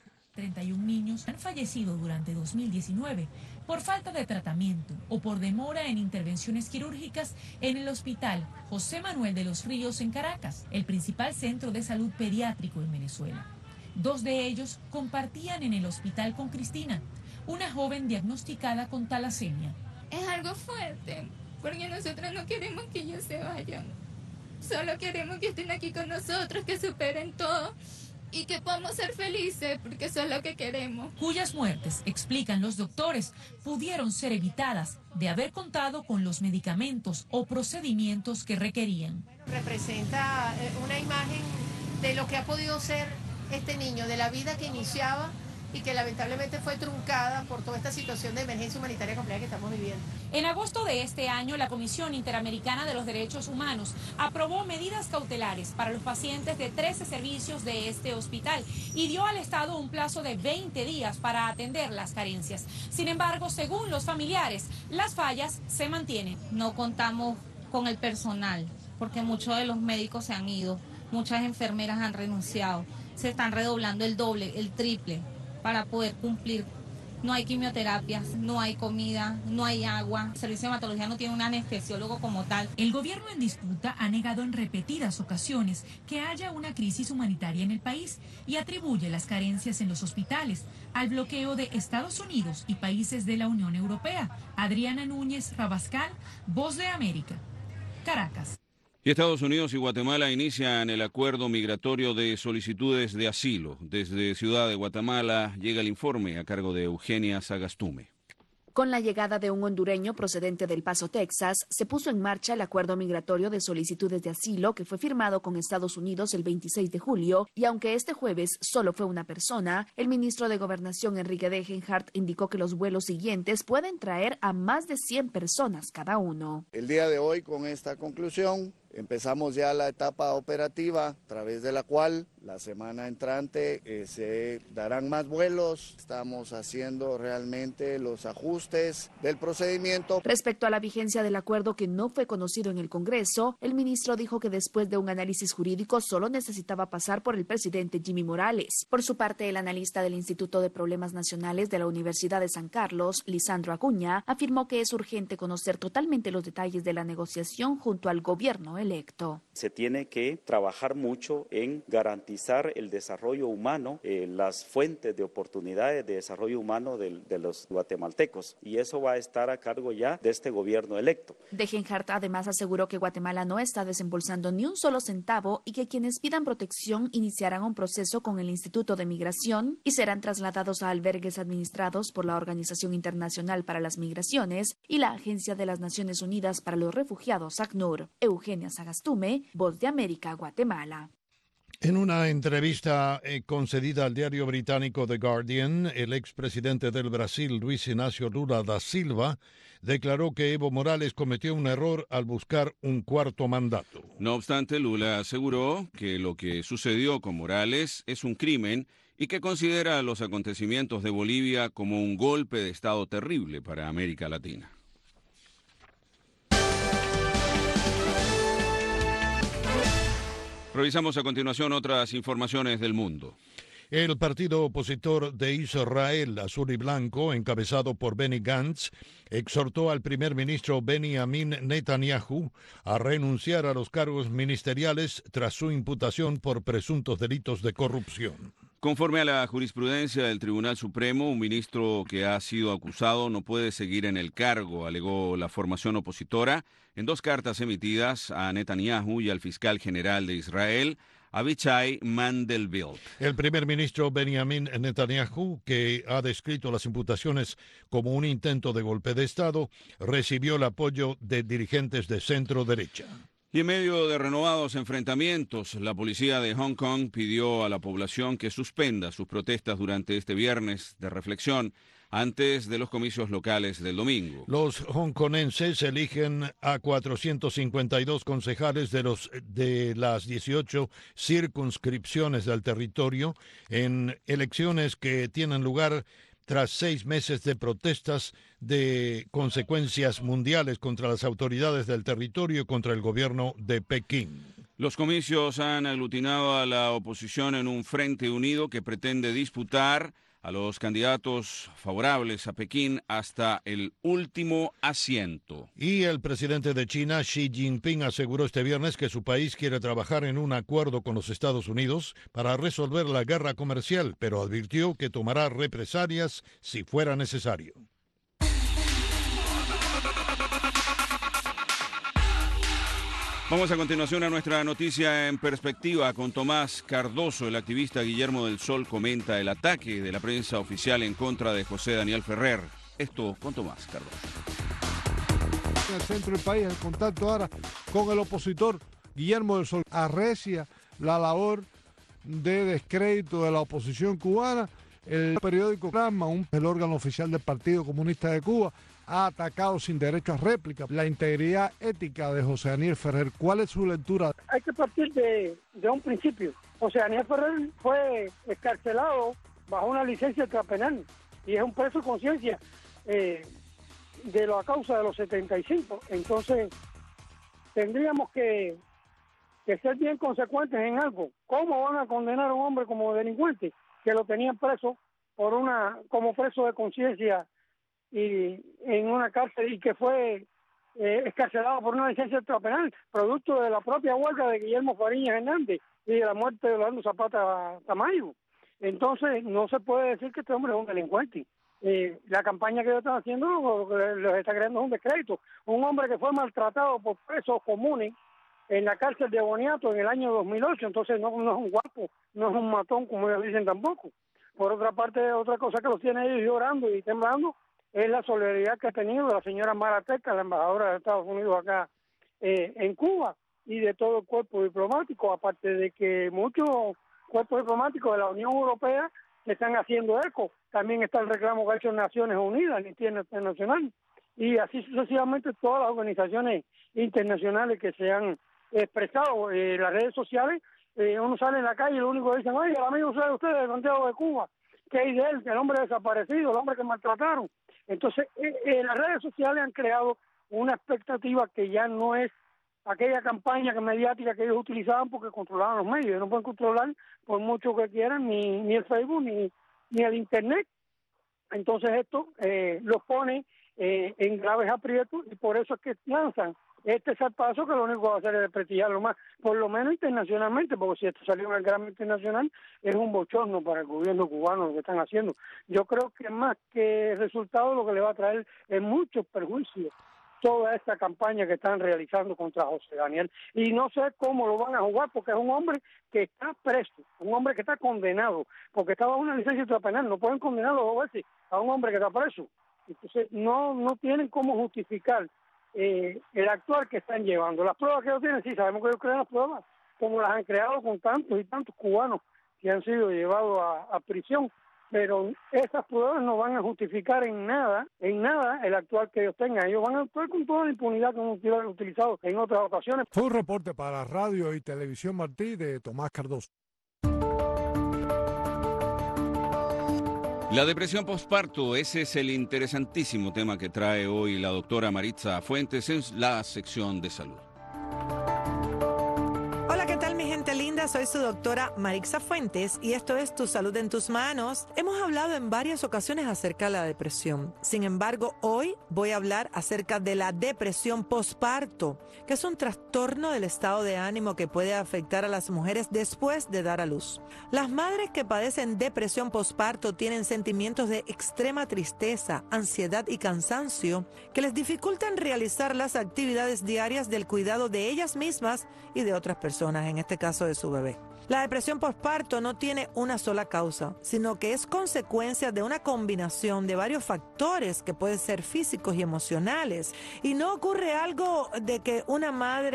31 niños han fallecido durante 2019 por falta de tratamiento o por demora en intervenciones quirúrgicas en el Hospital José Manuel de los Ríos en Caracas, el principal centro de salud pediátrico en Venezuela. 2 de ellos compartían en el hospital con Cristina, una joven diagnosticada con talasemia. Es algo fuerte, porque nosotros no queremos que ellos se vayan. Solo queremos que estén aquí con nosotros, que superen todo y que podamos ser felices, porque eso es lo que queremos. Cuyas muertes, explican los doctores, pudieron ser evitadas de haber contado con los medicamentos o procedimientos que requerían. Representa una imagen de lo que ha podido ser este niño, de la vida que iniciaba y que lamentablemente fue truncada por toda esta situación de emergencia humanitaria compleja que estamos viviendo. En agosto de este año, la Comisión Interamericana de los Derechos Humanos aprobó medidas cautelares para los pacientes de 13 servicios de este hospital y dio al Estado un plazo de 20 días para atender las carencias. Sin embargo, según los familiares, las fallas se mantienen. No contamos con el personal, porque muchos de los médicos se han ido, muchas enfermeras han renunciado, se están redoblando el doble, el triple, para poder cumplir. No hay quimioterapias, no hay comida, no hay agua. El servicio de hematología no tiene un anestesiólogo como tal. El gobierno en disputa ha negado en repetidas ocasiones que haya una crisis humanitaria en el país y atribuye las carencias en los hospitales al bloqueo de Estados Unidos y países de la Unión Europea. Adriana Núñez Rabascal, Voz de América, Caracas. Y Estados Unidos y Guatemala inician el acuerdo migratorio de solicitudes de asilo. Desde Ciudad de Guatemala llega el informe a cargo de Eugenia Sagastume. Con la llegada de un hondureño procedente del Paso, Texas, se puso en marcha el acuerdo migratorio de solicitudes de asilo que fue firmado con Estados Unidos el 26 de julio y aunque este jueves solo fue una persona, el ministro de Gobernación Enrique Degenhardt indicó que los vuelos siguientes pueden traer a más de 100 personas cada uno. El día de hoy, con esta conclusión, empezamos ya la etapa operativa, a través de la cual la semana entrante se darán más vuelos. Estamos haciendo realmente los ajustes del procedimiento. Respecto a la vigencia del acuerdo que no fue conocido en el Congreso, el ministro dijo que después de un análisis jurídico solo necesitaba pasar por el presidente Jimmy Morales. Por su parte, el analista del Instituto de Problemas Nacionales de la Universidad de San Carlos, Lisandro Acuña, afirmó que es urgente conocer totalmente los detalles de la negociación junto al gobierno electo. Se tiene que trabajar mucho en garantizar el desarrollo humano, las fuentes de oportunidades de desarrollo humano de los guatemaltecos, y eso va a estar a cargo ya de este gobierno electo. Degenhardt además aseguró que Guatemala no está desembolsando ni un solo centavo y que quienes pidan protección iniciarán un proceso con el Instituto de Migración y serán trasladados a albergues administrados por la Organización Internacional para las Migraciones y la Agencia de las Naciones Unidas para los Refugiados, ACNUR. Eugenia Sagastume, Voz de América, Guatemala. En una entrevista concedida al diario británico The Guardian, el expresidente del Brasil, Luis Inácio Lula da Silva, declaró que Evo Morales cometió un error al buscar un cuarto mandato. No obstante, Lula aseguró que lo que sucedió con Morales es un crimen y que considera los acontecimientos de Bolivia como un golpe de Estado terrible para América Latina. Revisamos a continuación otras informaciones del mundo. El partido opositor de Israel, Azul y Blanco, encabezado por Benny Gantz, exhortó al primer ministro Benjamin Netanyahu a renunciar a los cargos ministeriales tras su imputación por presuntos delitos de corrupción. Conforme a la jurisprudencia del Tribunal Supremo, un ministro que ha sido acusado no puede seguir en el cargo, alegó la formación opositora en 2 cartas emitidas a Netanyahu y al fiscal general de Israel, Avichai Mandelblit. El primer ministro Benjamin Netanyahu, que ha descrito las imputaciones como un intento de golpe de Estado, recibió el apoyo de dirigentes de centro derecha. Y en medio de renovados enfrentamientos, la policía de Hong Kong pidió a la población que suspenda sus protestas durante este viernes de reflexión antes de los comicios locales del domingo. Los hongkonenses eligen a 452 concejales de las 18 circunscripciones del territorio en elecciones que tienen lugar tras 6 meses de protestas de consecuencias mundiales contra las autoridades del territorio y contra el gobierno de Pekín. Los comicios han aglutinado a la oposición en un frente unido que pretende disputar a los candidatos favorables a Pekín hasta el último asiento. Y el presidente de China, Xi Jinping, aseguró este viernes que su país quiere trabajar en un acuerdo con los Estados Unidos para resolver la guerra comercial, pero advirtió que tomará represalias si fuera necesario. Vamos a continuación a nuestra noticia en perspectiva con Tomás Cardoso. El activista Guillermo del Sol comenta el ataque de la prensa oficial en contra de José Daniel Ferrer. Esto con Tomás Cardoso. En el centro del país, el contacto ahora con el opositor Guillermo del Sol. Arrecia la labor de descrédito de la oposición cubana. El periódico Plasma, el órgano oficial del Partido Comunista de Cuba, ha atacado sin derecho a réplica la integridad ética de José Daniel Ferrer. ¿Cuál es su lectura? Hay que partir de un principio. José Daniel Ferrer fue excarcelado bajo una licencia extrapenal y es un preso de conciencia de la causa de los 75. Entonces, tendríamos que ser bien consecuentes en algo. ¿Cómo van a condenar a un hombre como delincuente que lo tenían preso como preso de conciencia y en una cárcel y que fue excarcelado por una licencia extrapenal, producto de la propia huelga de Guillermo Fariñas Hernández y de la muerte de Orlando Zapata Tamayo? Entonces, no se puede decir que este hombre es un delincuente. La campaña que ellos están haciendo lo que les está creando es un descrédito. Un hombre que fue maltratado por presos comunes en la cárcel de Boniato en el año 2008, entonces no es un guapo, no es un matón como ellos dicen tampoco. Por otra parte, otra cosa que los tiene ellos llorando y temblando es la solidaridad que ha tenido la señora Mara Teca, la embajadora de Estados Unidos acá en Cuba, y de todo el cuerpo diplomático, aparte de que muchos cuerpos diplomáticos de la Unión Europea se están haciendo eco. También está el reclamo que ha hecho Naciones Unidas, Amnistía Internacional, y así sucesivamente todas las organizaciones internacionales que se han expresado. Las redes sociales, uno sale en la calle y lo único que dicen, oye, el amigo de ustedes de Santiago de Cuba, ¿qué hay de él? El hombre desaparecido, el hombre que maltrataron. Entonces, las redes sociales han creado una expectativa que ya no es aquella campaña mediática que ellos utilizaban porque controlaban los medios. No pueden controlar por mucho que quieran ni el Facebook ni el Internet. Entonces esto los pone en graves aprietos y por eso es que lanzan este zarpazo que lo único que va a hacer es desprestigiarlo más, por lo menos internacionalmente, porque si esto salió en el gramo internacional es un bochorno para el gobierno cubano lo que están haciendo. Yo creo que más que el resultado lo que le va a traer es muchos perjuicios toda esta campaña que están realizando contra José Daniel, y no sé cómo lo van a jugar porque es un hombre que está preso, un hombre que está condenado, porque estaba bajo una licencia extrapenal. No pueden condenarlo 2 veces a un hombre que está preso. Entonces no tienen cómo justificar el actuar que están llevando. Las pruebas que ellos tienen, sí, sabemos que ellos crean las pruebas, como las han creado con tantos y tantos cubanos que han sido llevados a prisión, pero esas pruebas no van a justificar en nada el actuar que ellos tengan. Ellos van a actuar con toda la impunidad que hemos utilizado en otras ocasiones. Fue un reporte para Radio y Televisión Martí de Tomás Cardoso. La depresión postparto, ese es el interesantísimo tema que trae hoy la doctora Maritza Fuentes en la sección de salud. Hola, ¿qué tal mi gente linda? Soy su doctora Maritza Fuentes y esto es Tu Salud en Tus Manos. Hemos hablado en varias ocasiones acerca de la depresión. Sin embargo, hoy voy a hablar acerca de la depresión postparto, que es un trastorno del estado de ánimo que puede afectar a las mujeres después de dar a luz. Las madres que padecen depresión postparto tienen sentimientos de extrema tristeza, ansiedad y cansancio que les dificultan realizar las actividades diarias del cuidado de ellas mismas y de otras personas, en este caso de su bebé. La depresión postparto no tiene una sola causa, sino que es consecuencia de una combinación de varios factores que pueden ser físicos y emocionales. Y no ocurre algo de que una madre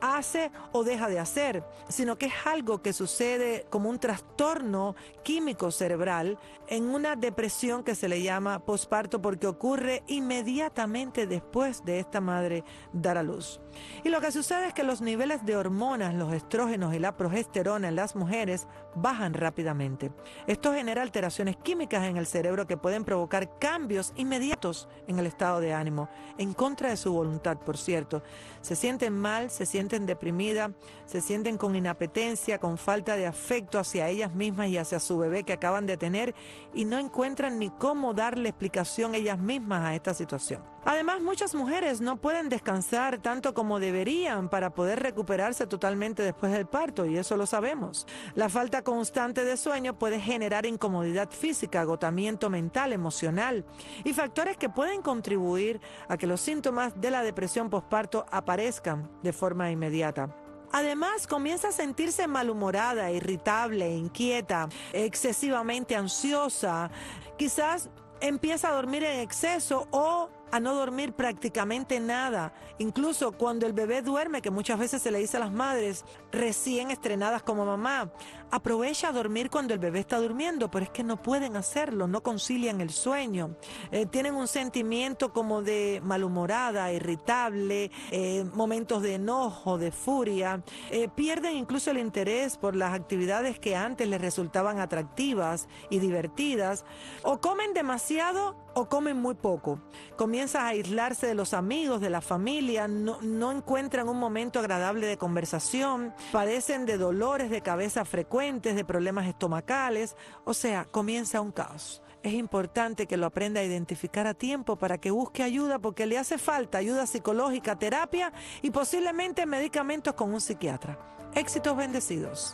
hace o deja de hacer, sino que es algo que sucede como un trastorno químico cerebral en una depresión que se le llama posparto, porque ocurre inmediatamente después de esta madre dar a luz. Y lo que sucede es que los niveles de hormonas, los estrógenos y la progesterona en las mujeres bajan rápidamente. Esto genera alteraciones químicas en el cerebro que pueden provocar cambios inmediatos en el estado de ánimo, en contra de su voluntad, por cierto. Se sienten mal, se sienten deprimidas, se sienten con inapetencia, con falta de afecto hacia ellas mismas y hacia su bebé que acaban de tener, y no encuentran ni cómo darle explicación ellas mismas a esta situación. Además, muchas mujeres no pueden descansar tanto como deberían para poder recuperarse totalmente después del parto, y eso lo sabemos. La falta constante de sueño puede generar incomodidad física, agotamiento mental, emocional y factores que pueden contribuir a que los síntomas de la depresión posparto aparezcan de forma inmediata. Además, comienza a sentirse malhumorada, irritable, inquieta, excesivamente ansiosa. Quizás empieza a dormir en exceso o a no dormir prácticamente nada. Incluso cuando el bebé duerme, que muchas veces se le dice a las madres recién estrenadas como mamá, aprovecha a dormir cuando el bebé está durmiendo, pero es que no pueden hacerlo, no concilian el sueño. Tienen un sentimiento como de malhumorada, irritable, momentos de enojo, de furia. Pierden incluso el interés por las actividades que antes les resultaban atractivas y divertidas. O comen demasiado o comen muy poco. Comienzan a aislarse de los amigos, de la familia, no encuentran un momento agradable de conversación, padecen de dolores de cabeza frecuentes, de problemas estomacales, o sea, comienza un caos. Es importante que lo aprenda a identificar a tiempo para que busque ayuda, porque le hace falta ayuda psicológica, terapia y posiblemente medicamentos con un psiquiatra. Éxitos bendecidos.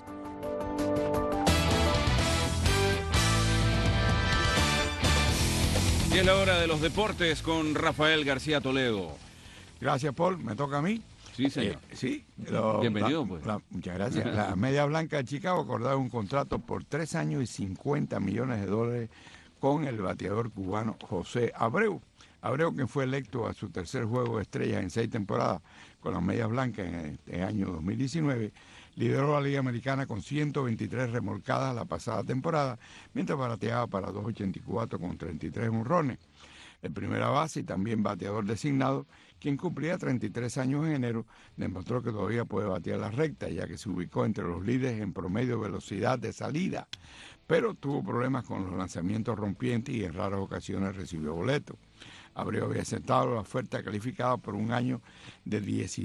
Y es la hora de los deportes con Rafael García Toledo. Gracias, Paul. ¿Me toca a mí? Sí, señor. Sí. Bienvenido, pues. Muchas gracias. La Media Blanca de Chicago acordaron un contrato por 3 años y $50 millones con el bateador cubano José Abreu. Abreu, que fue electo a su tercer juego de estrellas en 6 temporadas con las Medias Blancas en este año 2019, lideró la Liga Americana con 123 remolcadas la pasada temporada, mientras bateaba para 284 con 33 jonrones. El primera base y también bateador designado, quien cumplía 33 años en enero, demostró que todavía puede batear la recta, ya que se ubicó entre los líderes en promedio de velocidad de salida, pero tuvo problemas con los lanzamientos rompientes y en raras ocasiones recibió boletos. Abreu había aceptado la oferta calificada por un año de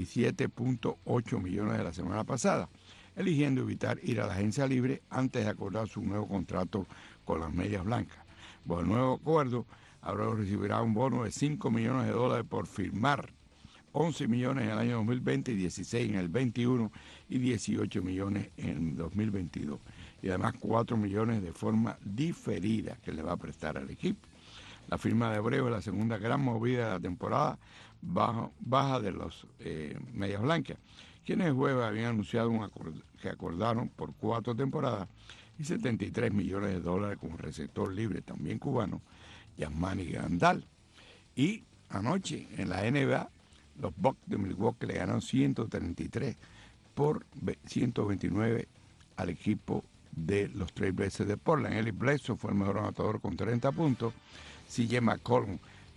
$17.8 millones de la semana pasada, eligiendo evitar ir a la agencia libre antes de acordar su nuevo contrato con las Medias Blancas. Por el nuevo acuerdo, Abreu recibirá un bono de $5 millones por firmar, 11 millones en el año 2020, 16 en el 21 y 18 millones en el 2022. Y además 4 millones de forma diferida que le va a prestar al equipo. La firma de Abreu es la segunda gran movida de la temporada baja de los Medias Blancas, quienes el jueves habían anunciado que acordaron por 4 temporadas y $73 millones como receptor libre también cubano, Yasmani Grandal. Y anoche en la NBA, los Bucks de Milwaukee le ganaron 133 por 129 al equipo de los Trail Blazers de Portland. Eli Bledsoe fue el mejor anotador con 30 puntos. CJ McCollum,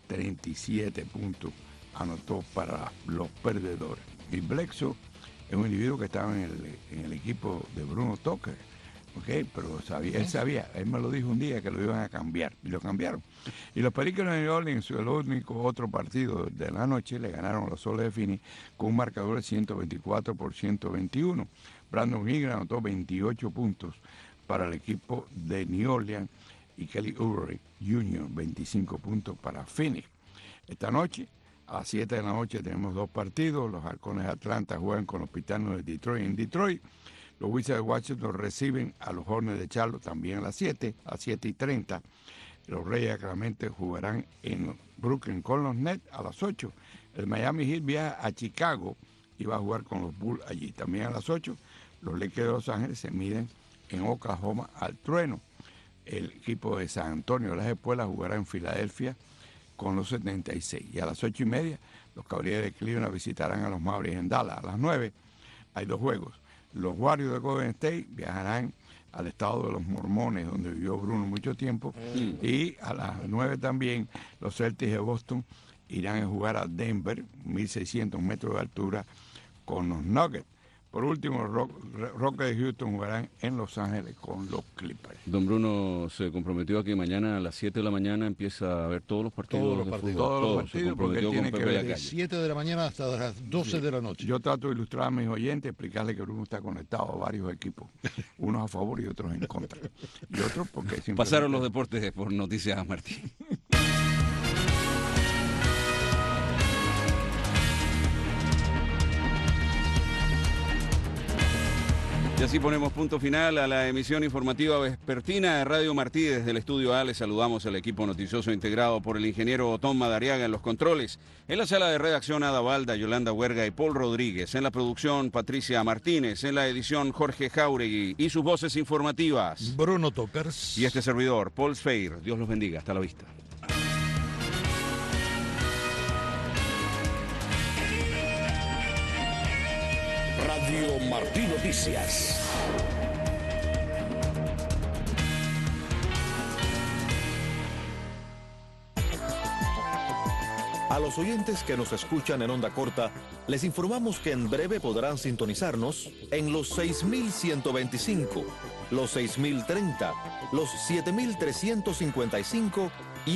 37 puntos, anotó para los perdedores. Y Bledsoe es un individuo que estaba en el equipo de Bruno Tucker, ¿ok? Pero él me lo dijo un día que lo iban a cambiar, y lo cambiaron. Y los Pericos de New Orleans, el único otro partido de la noche, le ganaron a los Soles de Phoenix con un marcador de 124 por 121. Brandon Ingram anotó 28 puntos para el equipo de New Orleans y Kelly Oubre Jr., 25 puntos para Phoenix. Esta noche, a las 7 de la noche, tenemos 2 partidos. Los Halcones de Atlanta juegan con los Pitanos de Detroit en Detroit. Los Wizards de Washington reciben a los Hornets de Charlotte también a las 7:30. Los Reyes de Sacramento jugarán en Brooklyn con los Nets a las 8. El Miami Heat viaja a Chicago y va a jugar con los Bulls allí también a las 8. Los Lakers de Los Ángeles se miden en Oklahoma al Trueno. El equipo de San Antonio de las Espuelas jugará en Filadelfia con los 76. Y a las 8:30, los Cavaliers de Cleveland visitarán a los Mavericks en Dallas. A las 9, hay 2 juegos. Los Warriors de Golden State viajarán al estado de los Mormones, donde vivió Bruno mucho tiempo, y a las 9 también los Celtics de Boston irán a jugar a Denver, 1.600 metros de altura, con los Nuggets. Por último, los Rockets de Houston jugarán en Los Ángeles con los Clippers. Don Bruno se comprometió a que mañana a las 7 de la mañana empieza a ver todos los partidos. Todos los partidos, porque él tiene que ver de 7 de la mañana hasta las 12 de la noche. Yo trato de ilustrar a mis oyentes, explicarles que Bruno está conectado a varios equipos, unos a favor y otros en contra. Y otros porque simplemente... Pasaron los deportes por Noticias Martín. Y así ponemos punto final a la emisión informativa vespertina de Radio Martí. Desde el estudio A les saludamos al equipo noticioso integrado por el ingeniero Otón Madariaga en los controles. En la sala de redacción, Ada Balda, Yolanda Huerga y Paul Rodríguez. En la producción, Patricia Martínez. En la edición, Jorge Jauregui. Y sus voces informativas, Bruno Tokars. Y este servidor, Paul Sfeir. Dios los bendiga. Hasta la vista. Radio Martí Noticias. A los oyentes que nos escuchan en onda corta, les informamos que en breve podrán sintonizarnos en los 6.125, los 6.030, los 7.355